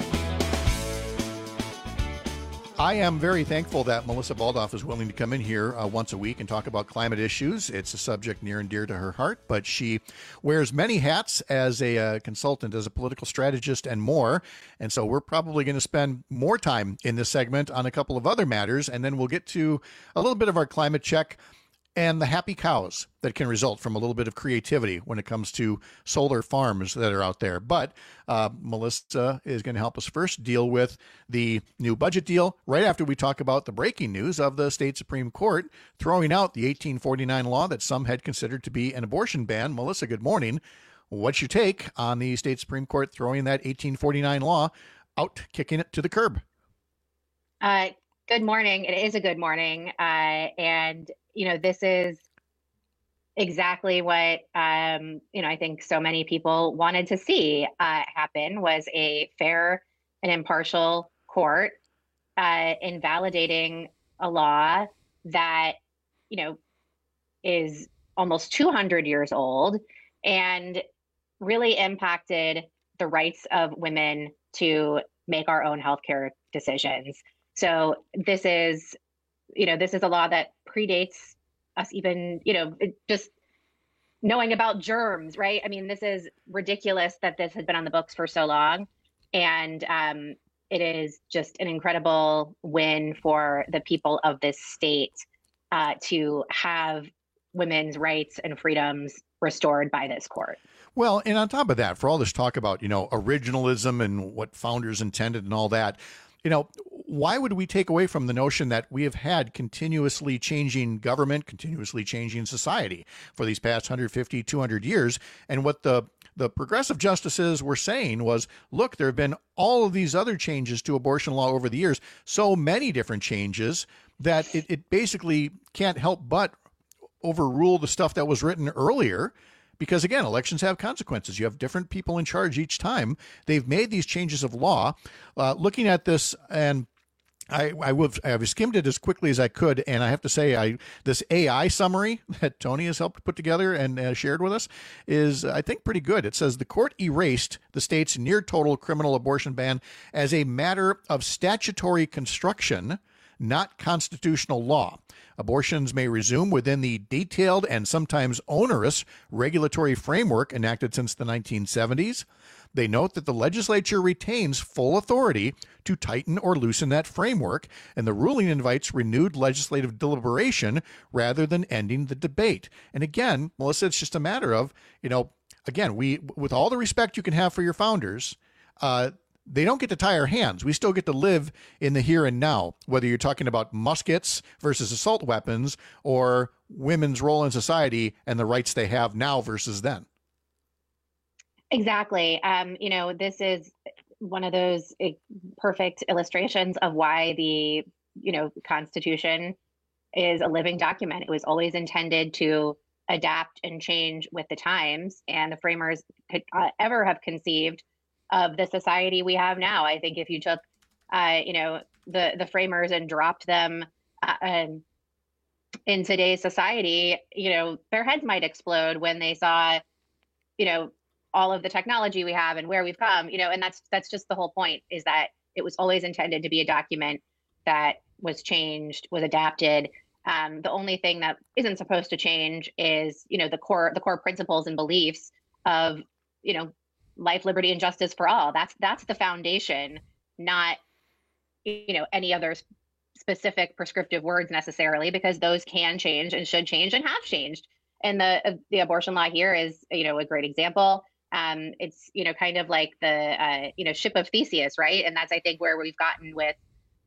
I am very thankful that Melissa Baldoff is willing to come in here uh, once a week and talk about climate issues. It's a subject near and dear to her heart, but she wears many hats as a uh, consultant, as a political strategist, and more. And so we're probably going to spend more time in this segment on a couple of other matters, and then we'll get to a little bit of our climate check and the happy cows that can result from a little bit of creativity when it comes to solar farms that are out there. But uh, Melissa is going to help us first deal with the new budget deal right after we talk about the breaking news of the state Supreme Court throwing out the eighteen forty-nine law that some had considered to be an abortion ban. Melissa, good morning. What's your take on the state Supreme Court throwing that eighteen forty-nine law out, kicking it to the curb? Uh, good morning. It is a good morning. Uh, and You know, this is exactly what, um, you know, I think so many people wanted to see uh, happen was a fair and impartial court uh, invalidating a law that, you know, is almost two hundred years old and really impacted the rights of women to make our own healthcare decisions. So this is, you know, this is a law that predates us even, you know, it just knowing about germs, right? I mean, this is ridiculous that this had been on the books for so long. And um, it is just an incredible win for the people of this state uh, to have women's rights and freedoms restored by this court. Well, and on top of that, for all this talk about, you know, originalism and what founders intended and all that, you know, why would we take away from the notion that we have had continuously changing government, continuously changing society for these past one hundred fifty, two hundred years? And what the, the progressive justices were saying was, look, there have been all of these other changes to abortion law over the years, so many different changes that it, it basically can't help but overrule the stuff that was written earlier. Because, again, elections have consequences. You have different people in charge each time. They've made these changes of law. Uh, looking at this, and I, I will, I've skimmed it as quickly as I could, and I have to say, I this A I summary that Tony has helped put together and uh, shared with us is, I think, pretty good. It says the court erased the state's near-total criminal abortion ban as a matter of statutory construction, not constitutional law. Abortions may resume within the detailed and sometimes onerous regulatory framework enacted since the nineteen seventies. They note that the legislature retains full authority to tighten or loosen that framework, and the ruling invites renewed legislative deliberation rather than ending the debate. And again, Melissa, it's just a matter of, you know, again, we, with all the respect you can have for your founders, uh, they don't get to tie our hands. We still get to live in the here and now, whether you're talking about muskets versus assault weapons or women's role in society and the rights they have now versus then. Exactly. Um, you know, this is one of those eh, perfect illustrations of why the, you know, Constitution is a living document. It was always intended to adapt and change with the times, and the framers could uh, ever have conceived of the society we have now. I think if you took, uh, you know, the the framers and dropped them uh, um, in today's society, you know, their heads might explode when they saw, you know, all of the technology we have and where we've come, you know, and that's that's just the whole point, is that it was always intended to be a document that was changed, was adapted. Um, the only thing that isn't supposed to change is, you know, the core the core principles and beliefs of, you know, life, liberty, and justice for all. That's that's the foundation, not, you know, any other specific prescriptive words necessarily, because those can change and should change and have changed. And the uh, the abortion law here is, you know, a great example. Um, it's, you know, kind of like the, uh, you know, ship of Theseus, right? And that's, I think, where we've gotten with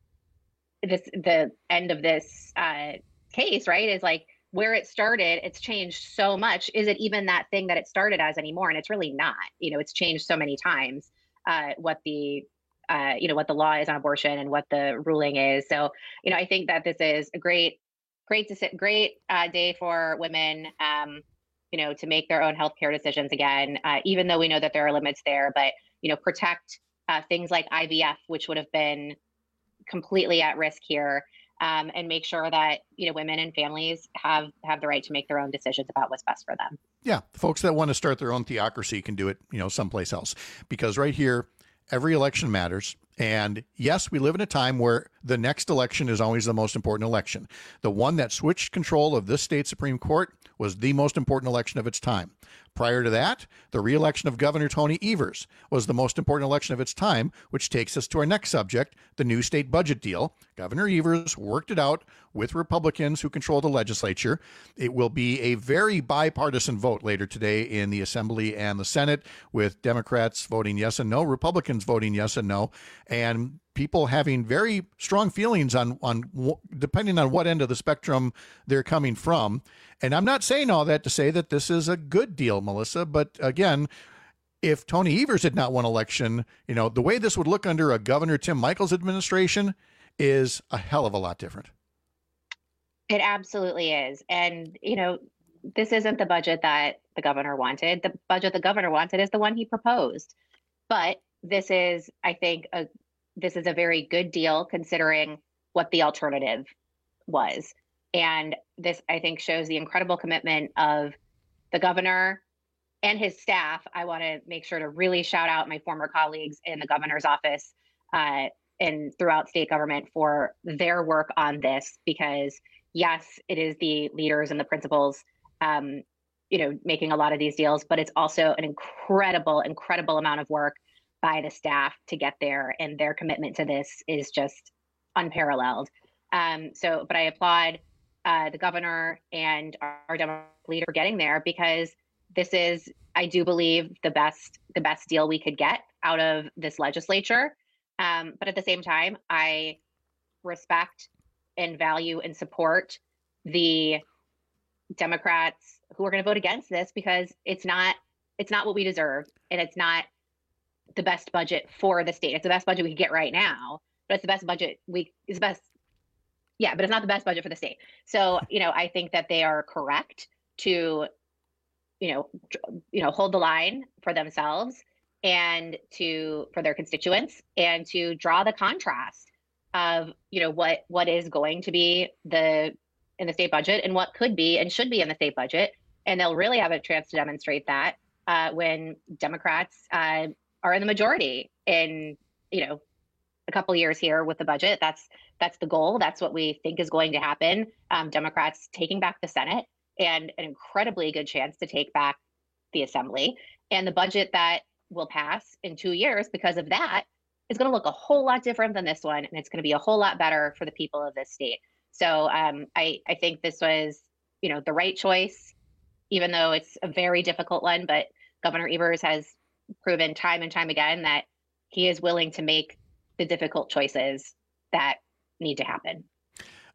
this, the end of this uh, case, right? Is like where it started, it's changed so much. Is it even that thing that it started as anymore? And it's really not. You know, it's changed so many times, uh, what the, uh, you know, what the law is on abortion and what the ruling is. So, you know, I think that this is a great, great, great uh, day for women. Um, you know, to make their own healthcare decisions again, uh, even though we know that there are limits there, but, you know, protect uh, things like I V F, which would have been completely at risk here, um, and make sure that, you know, women and families have, have the right to make their own decisions about what's best for them. Yeah. Folks that want to start their own theocracy can do it, you know, someplace else, because right here, every election matters. And yes, we live in a time where the next election is always the most important election. The one that switched control of this state Supreme Court was the most important election of its time. Prior to that, the re-election of Governor Tony Evers was the most important election of its time, which takes us to our next subject, the new state budget deal. Governor Evers worked it out with Republicans who control the legislature. It will be a very bipartisan vote later today in the Assembly and the Senate, with Democrats voting yes and no, Republicans voting yes and no, and people having very strong feelings on, on depending on what end of the spectrum they're coming from. And I'm not saying all that to say that this is a good deal, Melissa, but again, if Tony Evers had not won election, you know, the way this would look under a Governor Tim Michels administration is a hell of a lot different. It absolutely is. And, you know, this isn't the budget that the governor wanted. The budget the governor wanted is the one he proposed. But this is, I think, a this is a very good deal considering what the alternative was. And this, I think, shows the incredible commitment of the governor and his staff. I want to make sure to really shout out my former colleagues in the governor's office uh, and throughout state government for their work on this, because yes, it is the leaders and the principals, um, you know, making a lot of these deals, but it's also an incredible, incredible amount of work by the staff to get there, and their commitment to this is just unparalleled. Um, so, but I applaud uh, the governor and our, our Democratic leader for getting there, because this is, I do believe, the best the best deal we could get out of this legislature. Um, but at the same time, I respect and value and support the Democrats who are going to vote against this, because it's not it's not what we deserve, and it's not the best budget for the state. It's the best budget we could get right now, but it's the best budget we it's the best. Yeah, but it's not the best budget for the state. So, you know, I think that they are correct to, you know, you know, hold the line for themselves and to for their constituents, and to draw the contrast of, you know, what what is going to be the in the state budget and what could be and should be in the state budget. And they'll really have a chance to demonstrate that uh, when Democrats uh, are in the majority in, you know, a couple years here with the budget. That's that's the goal. That's what we think is going to happen. Um, Democrats taking back the Senate, and an incredibly good chance to take back the Assembly. And the budget that will pass in two years because of that is going to look a whole lot different than this one, and it's going to be a whole lot better for the people of this state. So um, I I think this was, you know, the right choice, even though it's a very difficult one. But Governor Evers has proven time and time again that he is willing to make the difficult choices that need to happen.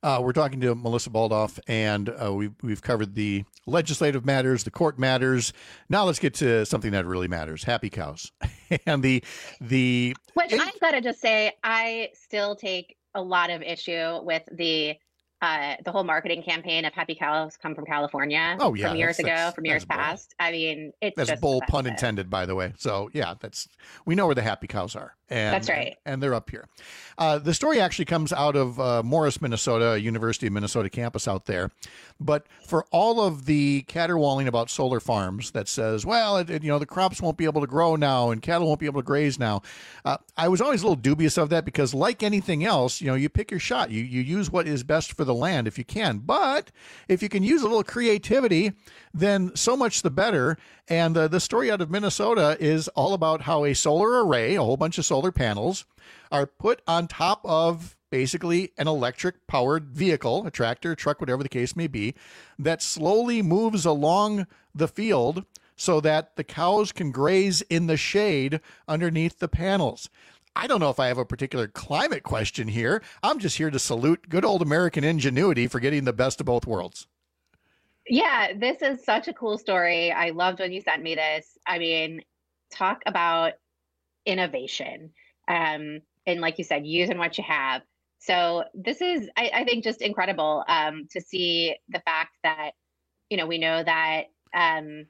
Uh, we're talking to Melissa Baldoff, and uh, we've, we've covered the legislative matters, the court matters. Now let's get to something that really matters, happy cows. and the the Which I've got to just say, I still take a lot of issue with the uh, the whole marketing campaign of happy cows come from California Oh, yeah, from years that's- ago, that's- from years that's bull. past. I mean, it's That's just bull, pun offensive. intended, by the way. So, yeah, that's we know where the happy cows are. And, That's right. And they're up here. Uh, the story actually comes out of uh, Morris, Minnesota, a University of Minnesota campus out there. But for all of the caterwauling about solar farms that says, well, it, it- you know, the crops won't be able to grow now and cattle won't be able to graze now, uh, I was always a little dubious of that because, like anything else, you know, you pick your shot. You you use what is best for the land if you can. But if you can use a little creativity, then so much the better. And uh, the story out of Minnesota is all about how a solar array, a whole bunch of solar panels, are put on top of basically an electric powered vehicle, a tractor, a truck, whatever the case may be, that slowly moves along the field so that the cows can graze in the shade underneath the panels. I don't know if I have a particular climate question here. I'm just here to salute good old American ingenuity for getting the best of both worlds. Yeah, this is such a cool story. I loved when you sent me this. I mean, talk about innovation. Um, and like you said, using what you have. So this is, I, I think, just incredible um, to see the fact that, you know, we know that um,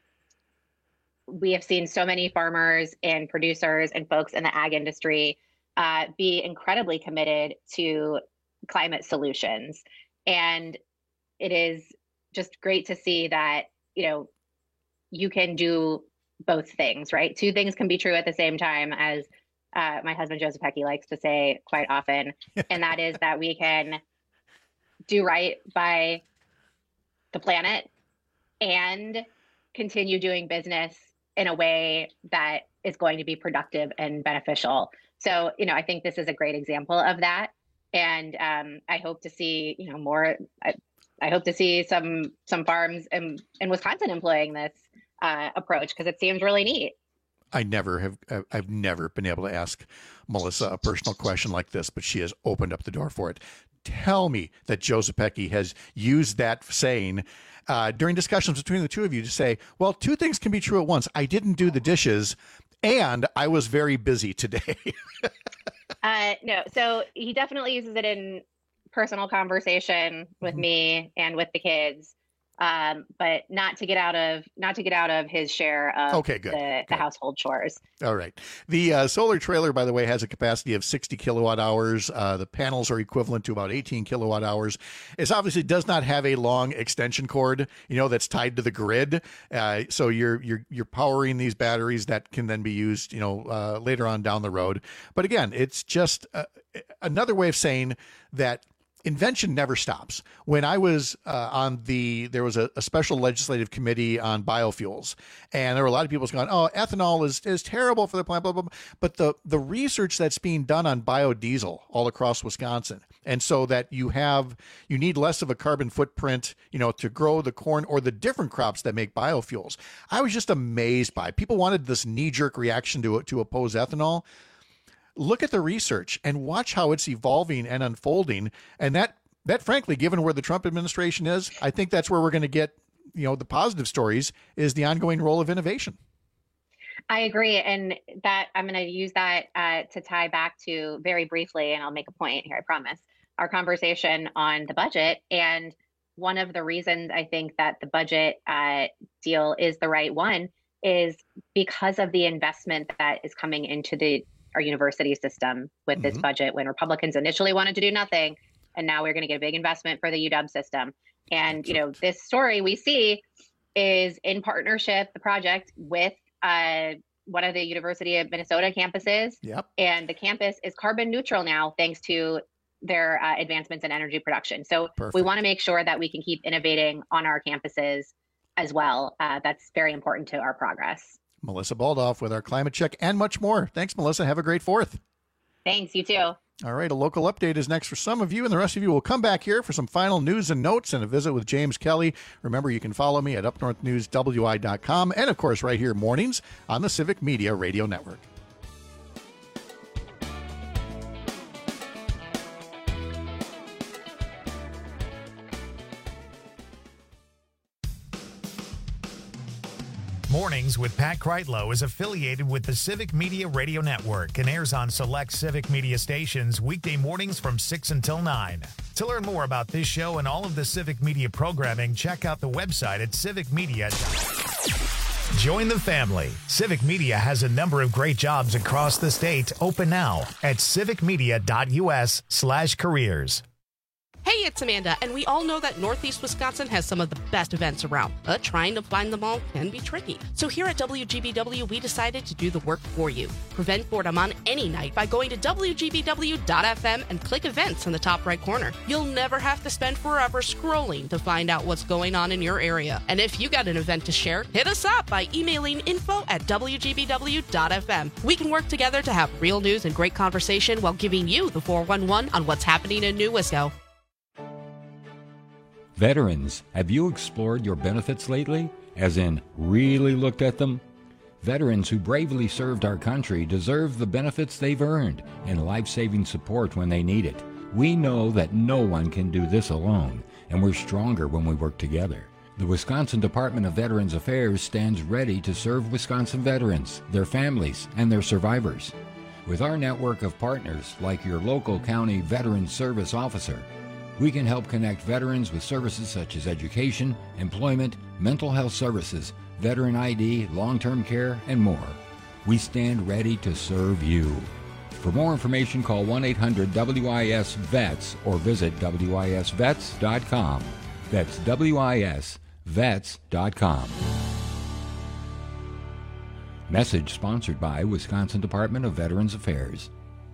we have seen so many farmers and producers and folks in the ag industry uh, be incredibly committed to climate solutions. And it is just great to see that, you know, you can do both things, right? Two things can be true at the same time, as uh, my husband Joseph Pecky likes to say quite often. And that is that we can do right by the planet and continue doing business in a way that is going to be productive and beneficial. So, you know, I think this is a great example of that. And um, I hope to see, you know, more, I, I hope to see some some farms in, in Wisconsin employing this uh, approach, because it seems really neat. I never have, I've never been able to ask Melissa a personal question like this, but she has opened up the door for it. Tell me that Joseph Pecky has used that saying uh, during discussions between the two of you to say, well, two things can be true at once. I didn't do the dishes and I was very busy today. uh, no, so he definitely uses it in personal conversation with Mm-hmm. me and with the kids. Um, but not to get out of not to get out of his share of Okay, good, the, the household chores. All right. The uh, solar trailer, by the way, has a capacity of sixty kilowatt hours. Uh, the panels are equivalent to about eighteen kilowatt hours. It obviously does not have a long extension cord, you know, that's tied to the grid. Uh, so you're you're you're powering these batteries that can then be used, you know, uh, later on down the road. But again, it's just uh, another way of saying that invention never stops. When I was uh, on the, there was a, a special legislative committee on biofuels, and there were a lot of people going, "Oh, ethanol is is terrible for the planet." Blah, blah, blah. But the the research that's being done on biodiesel all across Wisconsin, and so that you have you need less of a carbon footprint, you know, to grow the corn or the different crops that make biofuels. I was just amazed by it. People wanted this knee jerk reaction to to oppose ethanol. Look at the research and watch how it's evolving and unfolding. And that, that frankly, given where the Trump administration is, I think that's where we're going to get, you know, the positive stories is the ongoing role of innovation. I agree. And that I'm going to use that uh, to tie back to very briefly, and I'll make a point here, I promise, our conversation on the budget. And one of the reasons I think that the budget uh, deal is the right one is because of the investment that is coming into the our university system with this Mhm. budget, when Republicans initially wanted to do nothing. And now we're going to get a big investment for the U W system. And, you know, this story we see is in partnership, the project with uh, one of the University of Minnesota campuses. Yep. And the campus is carbon neutral now, thanks to their uh, advancements in energy production. So Perfect. we want to make sure that we can keep innovating on our campuses as well. Uh, that's very important to our progress. Melissa Baldoff with our climate check and much more. Thanks, Melissa. Have a great fourth. Thanks. You too. All right, a local update is next for some of you, and the rest of you will come back here for some final news and notes and a visit with James Kelly. Remember, you can follow me at up north news w i dot com and, of course, right here mornings on the Civic Media Radio Network. Mornings with Pat Kreitlow is affiliated with the Civic Media Radio Network and airs on select Civic Media stations weekday mornings from six until nine. To learn more about this show and all of the Civic Media programming, check out the website at civic media dot com. Join the family. Civic Media has a number of great jobs across the state open now at civicmedia.us slash careers. Hey, it's Amanda, and we all know that Northeast Wisconsin has some of the best events around, but trying to find them all can be tricky. So here at W G B W, we decided to do the work for you. Prevent boredom on any night by going to w g b w dot f m and click events in the top right corner. You'll never have to spend forever scrolling to find out what's going on in your area. And if you got an event to share, hit us up by emailing info at w g b w dot f m. We can work together to have real news and great conversation while giving you the four one one on what's happening in New Wisco. Veterans, have you explored your benefits lately? As in, really looked at them? Veterans who bravely served our country deserve the benefits they've earned and life-saving support when they need it. We know that no one can do this alone, and we're stronger when we work together. The Wisconsin Department of Veterans Affairs stands ready to serve Wisconsin veterans, their families, and their survivors. With our network of partners, like your local county Veterans Service Officer, we can help connect veterans with services such as education, employment, mental health services, veteran I D, long-term care, and more. We stand ready to serve you. For more information, call one eight hundred W I S vets or visit w i s vets dot com. That's w i s vets dot com. Message sponsored by Wisconsin Department of Veterans Affairs.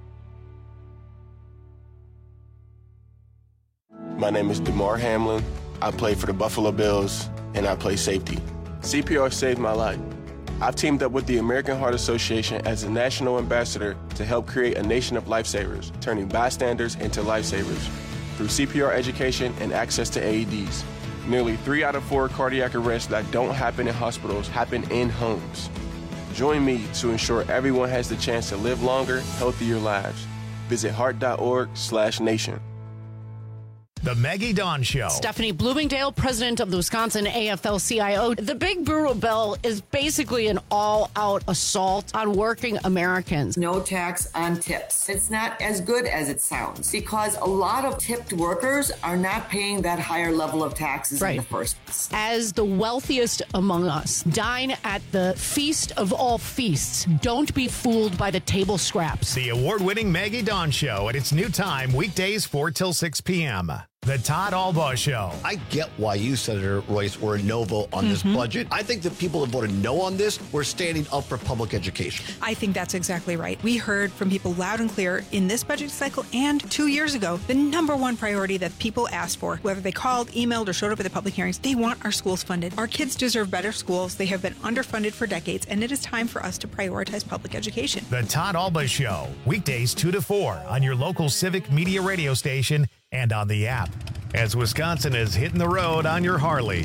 My name is DeMar Hamlin. I play for the Buffalo Bills, and I play safety. C P R saved my life. I've teamed up with the American Heart Association as a national ambassador to help create a nation of lifesavers, turning bystanders into lifesavers through C P R education and access to A E Ds. Nearly three out of four cardiac arrests that don't happen in hospitals happen in homes. Join me to ensure everyone has the chance to live longer, healthier lives. Visit heart.org slash nation. The Maggie Dawn Show. Stephanie Bloomingdale, president of the Wisconsin A F L C I O. The Big Brutal Bill is basically an all-out assault on working Americans. No tax on tips. It's not as good as it sounds because a lot of tipped workers are not paying that higher level of taxes right. in the first place. As the wealthiest among us, dine at the feast of all feasts. Don't be fooled by the table scraps. The award-winning Maggie Dawn Show at its new time, weekdays four till six p.m. The Todd Albaugh Show. I get why you, Senator Royce, were a no vote on Mm-hmm. this budget. I think the people that voted no on this were standing up for public education. I think that's exactly right. We heard from people loud and clear in this budget cycle and two years ago, the number one priority that people asked for, whether they called, emailed, or showed up at the public hearings, they want our schools funded. Our kids deserve better schools. They have been underfunded for decades, and it is time for us to prioritize public education. The Todd Albaugh Show, weekdays two to four on your local Civic Media radio station and on the app, as Wisconsin is hitting the road on your Harley.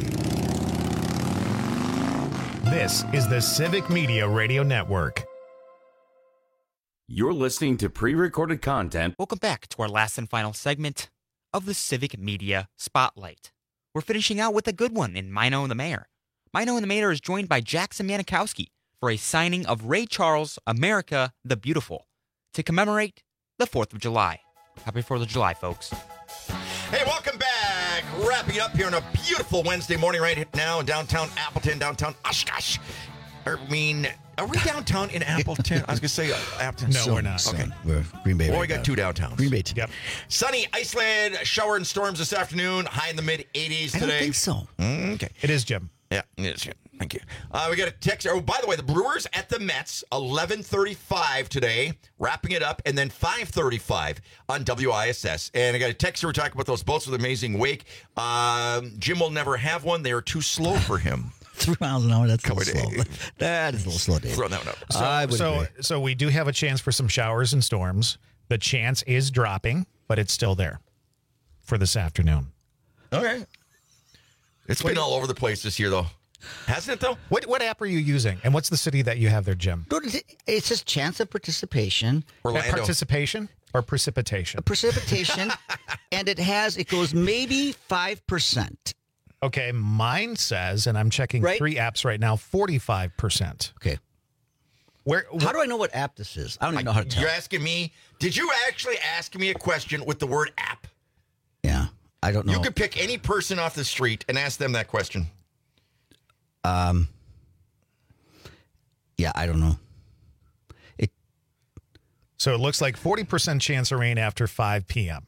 This is the Civic Media Radio Network. You're listening to pre-recorded content. Welcome back to our last and final segment of the Civic Media Spotlight. We're finishing out with a good one in Mino and the Mayor. Mino and the Mayor is joined by Jackson Manikowski for a signing of Ray Charles' America the Beautiful to commemorate the fourth of July. Happy fourth of July, folks. Hey, welcome back. Wrapping up here on a beautiful Wednesday morning right now in downtown Appleton, downtown Oshkosh. I mean, are we downtown in Appleton? I was going to say uh, Appleton. No, Soon. we're not. Okay. We're Green Bay. Well, right we got now. two downtowns. Green Bay. Yep. Sunny, Iceland, shower and storms this afternoon. High in the mid eighties I today. don't think so. Mm, okay. It is, Jim. Yeah, it is, Jim. Thank you. Uh, we got a text. Oh, by the way, the Brewers at the Mets, eleven thirty-five today, wrapping it up, and then five thirty-five on W I S S. And I got a text here. We're talking about those boats with amazing wake. Um, Jim will never have one. They are too slow for him. Three miles an hour, that's a Come little on, slow. That is a little slow, Dave. Throw that one up. So, I would so, agree. so we do have a chance for some showers and storms. The chance is dropping, but it's still there for this afternoon. Okay. It's been all over the place this year, though. Hasn't it, though? What what app are you using? And what's the city that you have there, Jim? It says chance of participation. Orlando. Participation or precipitation? Precipitation. And it has, it goes maybe five percent. Okay, mine says, and I'm checking Right? three apps right now, forty-five percent. Okay. Where, How do I know what app this is? I don't even know how to tell. You're asking me, did you actually ask me a question with the word app? Yeah, I don't know. You could pick any person off the street and ask them that question. Um. Yeah, I don't know. It. So it looks like forty percent chance of rain after five p.m.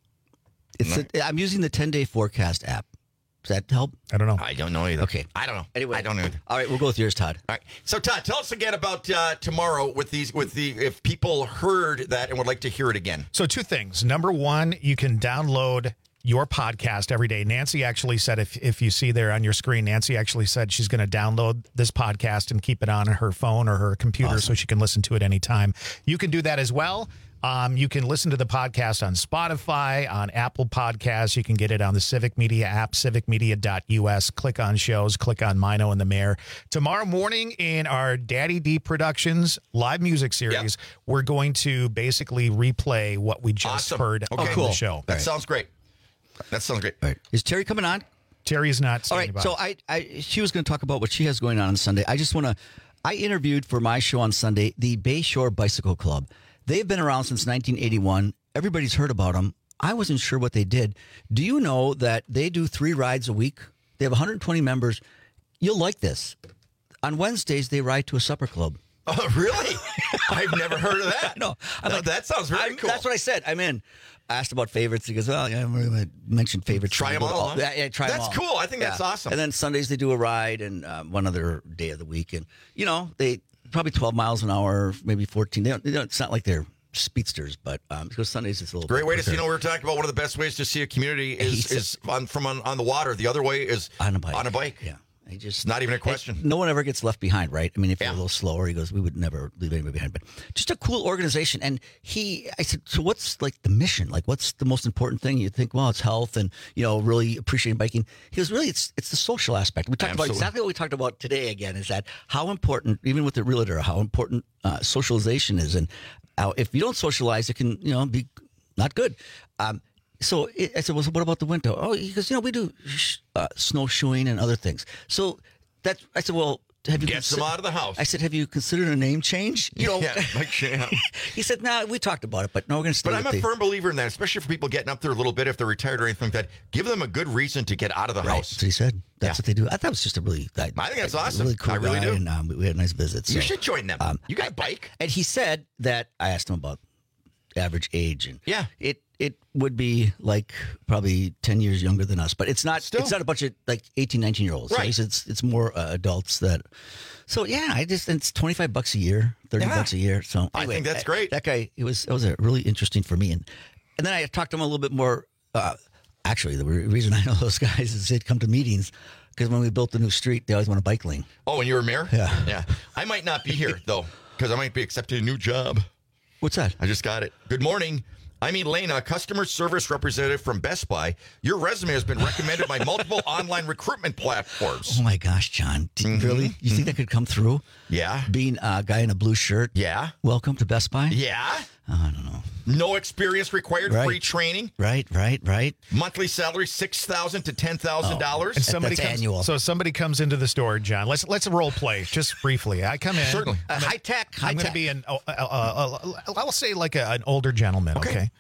It's. A, I'm using the ten-day forecast app. Does that help? I don't know. I don't know either. Okay. I don't know. Anyway, I don't know either. All right, we'll go with yours, Todd. All right. So Todd, tell us again about uh, tomorrow with these with the if people heard that and would like to hear it again. So two things. Number one, you can download your podcast every day. Nancy actually said, if if you see there on your screen, Nancy actually said she's going to download this podcast and keep it on her phone or her computer Awesome. so she can listen to it anytime. You can do that as well. Um, you can listen to the podcast on Spotify, on Apple Podcasts. You can get it on the Civic Media app, civic media dot u s. Click on shows, click on Mino and the Mayor. Tomorrow morning in our Daddy D Productions live music series, yep. we're going to basically replay what we just awesome. heard okay. on oh, cool. the show. That right. sounds great. That sounds great. All right. Is Terry coming on? Terry's not. All right. So I, I, she was going to talk about what she has going on on Sunday. I just want to, I interviewed for my show on Sunday, the Bayshore Bicycle Club. They've been around since nineteen eighty-one. Everybody's heard about them. I wasn't sure what they did. Do you know that they do three rides a week? They have one hundred twenty members. You'll like this. On Wednesdays, they ride to a supper club. Oh, really? I've never heard of that. No, I'm no like, that sounds very I'm, cool. That's what I said. I'm in. I asked about favorites. He goes, well, yeah, I mentioned favorites. Try them all. Huh? Yeah, yeah, try that's them all. cool. I think yeah. that's awesome. And then Sundays they do a ride, and um, one other day of the week, and you know they probably twelve miles an hour, maybe fourteen. They don't, they don't, it's not like they're speedsters, but um, because Sundays it's a little great bit way quicker. to see. You know, we were talking about one of the best ways to see a community is said, is on, from on, on the water. The other way is on a bike. On a bike. Yeah. He just, it's not even a question. It, no one ever gets left behind, right? I mean, if yeah. you're a little slower, he goes, we would never leave anybody behind. But just a cool organization. And he, I said, so what's like the mission? Like, what's the most important thing? You think, well, it's health and, you know, really appreciating biking. He goes, really, it's it's the social aspect. We talked Absolutely. about exactly what we talked about today again, is that how important, even with the realtor, how important uh, socialization is. And how if you don't socialize, it can, you know, be not good. Um, So it, I said, well, so what about the winter? Oh, he goes, you know, we do sh- uh, snowshoeing and other things. So that I said, well, have you get consi- them out of the house? I said, have you considered a name change? You know, yeah, like Sham. He said, no, nah, we talked about it, but no, we're going to stay. But I'm a the- firm believer in that, especially for people getting up there a little bit if they're retired or anything like that. Give them a good reason to get out of the right. house. That's what he said. That's yeah. what they do. I thought it was just a really, I, I think that's awesome. Really cool I really guy, do. And um, we had a nice visit. So, you should join them. Um, you got a bike. And he said that I asked him about average age, and yeah, it. It would be like probably ten years younger than us, but it's not. Still. It's not a bunch of like eighteen, nineteen year olds. Right. So he said it's it's more uh, adults that. So yeah, I just it's twenty-five bucks a year, thirty Yeah. bucks a year. So I anyway, think that's that- great. That guy, it was it was a really interesting for me, and and then I talked to him a little bit more. Uh, actually, the re- reason I know those guys is they'd come to meetings because when we built the new street, they always want a bike lane. Oh, and you were mayor? Yeah, yeah. I might not be here though because I might be accepting a new job. What's that? I just got it. Good morning. I'm Elena, customer service representative from Best Buy. Your resume has been recommended by multiple online recruitment platforms. Oh my gosh, John! Do you Mm-hmm. really? You think that could come through? Yeah. Being a guy in a blue shirt. Yeah. Welcome to Best Buy. Yeah. Oh, I don't know. No experience required. Right. Free training. Right, right, right. Monthly salary six thousand to ten thousand dollars. And somebody That's comes, annual. So somebody comes into the store, John. Let's let's role play just briefly. I come in. Certainly. Uh, I'm gonna- high tech. High I'm going to tech. be an. Uh, uh, uh, uh, I'll say like a, an older gentleman. Okay. Okay.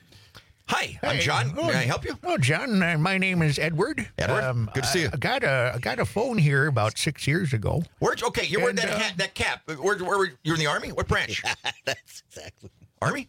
Hi, I'm Hey, John. oh, May I help you? Oh, John, uh, my name is Edward. Edward, good to see you. I got a I got a phone here about six years ago. Where'd you, okay, you're wearing And, that uh, hat, that cap. Where, where were you're in the Army? What branch? That's exactly. Army?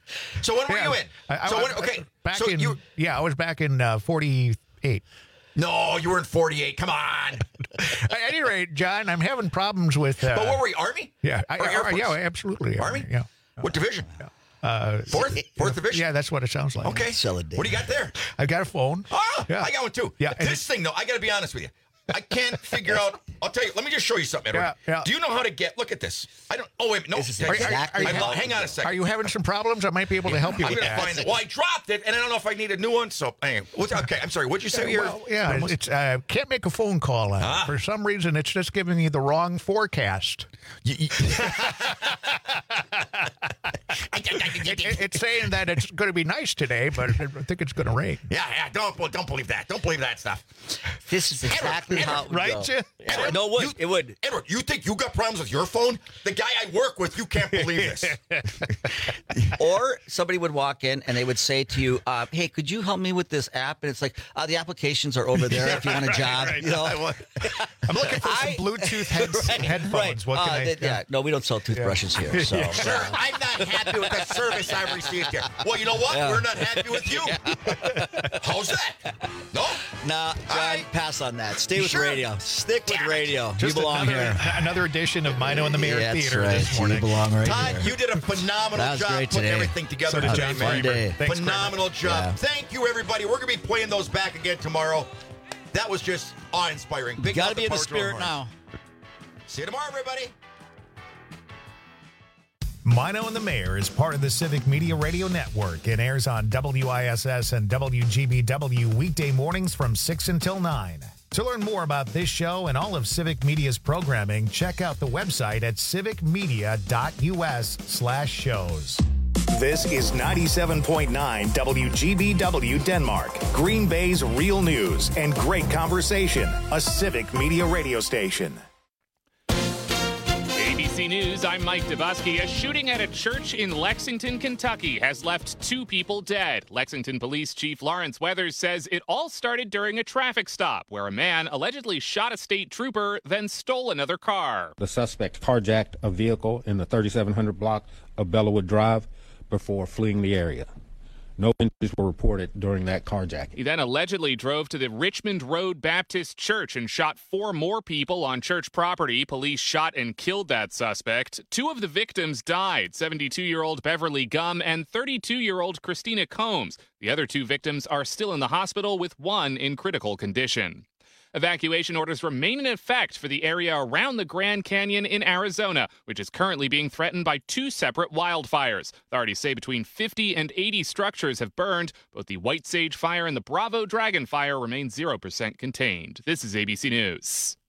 So when were Yeah, you in? I- I so was- when, okay, Back so in you yeah, I was back in uh, forty-eight. no, you were in forty-eight. Come on. At any rate, John, I'm having problems with. Uh, But what were you, Army? Yeah, I, Or Air I- yeah, Force? absolutely. Army? Yeah. What division? Uh, Fourth? Fourth division? Yeah, that's what it sounds like. Okay. Sell it, What do you got there? I got a phone. Ah, Yeah. I got one too. Yeah, and This thing though, I got to be honest with you. I can't figure out. I'll tell you. Let me just show you something, Edward. Yeah, yeah. Do you know how to get? Look at this. I don't. Oh wait, a minute, no. This is Are you- exactly I'm how- not- hang on a second. Are you having some problems? I might be able to help you I'm with gonna that. find it. Well, I dropped it, and I don't know if I need a new one. So, anyway, what's, okay. I'm sorry. What'd you say? Well, yeah, it's, it's uh, can't make a phone call on it. Ah. For some reason, it's just giving me the wrong forecast. You- you- it, it's saying that it's going to be nice today, but I think it's going to rain. Yeah, yeah. Don't don't believe that. Don't believe that stuff. This is exactly Edward, how Edward, it would right? go. Jim? Edward, No, it would. You, it would. Edward, you think you got problems with your phone? The guy I work with, you can't believe this. Or somebody would walk in and they would say to you, uh, "Hey, could you help me with this app?" And it's like, uh, "The applications are over there if you want a Right, job." right. You know? I want- I'm looking for some Bluetooth heads, Right, headphones. right. What can Uh, I? th- yeah, no, we don't sell toothbrushes here. So, Sir, I'm not happy with the service I've received here. Well, you know what? Yeah. We're not happy with you. How's that? No? Nah, John, pass on that. Stay with Sure. radio. Stick with radio. Just you belong another, here. another edition of Mino and the Mayor Yeah, that's Theater right. this morning. You belong right Todd, here. you did a phenomenal That was job great putting today. everything together So did today, John man. Kramer. Thanks, Phenomenal job. Yeah. Thank you, everybody. We're going to be playing those back again tomorrow. That was just awe-inspiring. Big Got love to be to in the Power spirit Drone now. See you tomorrow, everybody. Mino and the Mayor is part of the Civic Media Radio Network and airs on W I S S and W G B W weekday mornings from six until nine. To learn more about this show and all of Civic Media's programming, check out the website at civicmedia.us slash shows. This is ninety-seven point nine W G B W Denmark, Green Bay's real news and great conversation, a Civic Media radio station. A B C News, I'm Mike Dubusky. A shooting at a church in Lexington, Kentucky has left two people dead. Lexington Police Chief Lawrence Weathers says it all started during a traffic stop where a man allegedly shot a state trooper, then stole another car. The suspect carjacked a vehicle in the thirty-seven hundred block of Bellawood Drive before fleeing the area. No injuries were reported during that carjacking. He then allegedly drove to the Richmond Road Baptist Church and shot four more people on church property. Police shot and killed that suspect. Two of the victims died, seventy-two-year-old Beverly Gum and thirty-two-year-old Christina Combs. The other two victims are still in the hospital, with one in critical condition. Evacuation orders remain in effect for the area around the Grand Canyon in Arizona, which is currently being threatened by two separate wildfires. Authorities say between fifty and eighty structures have burned. Both the White Sage Fire and the Bravo Dragon Fire remain zero percent contained. This is A B C News.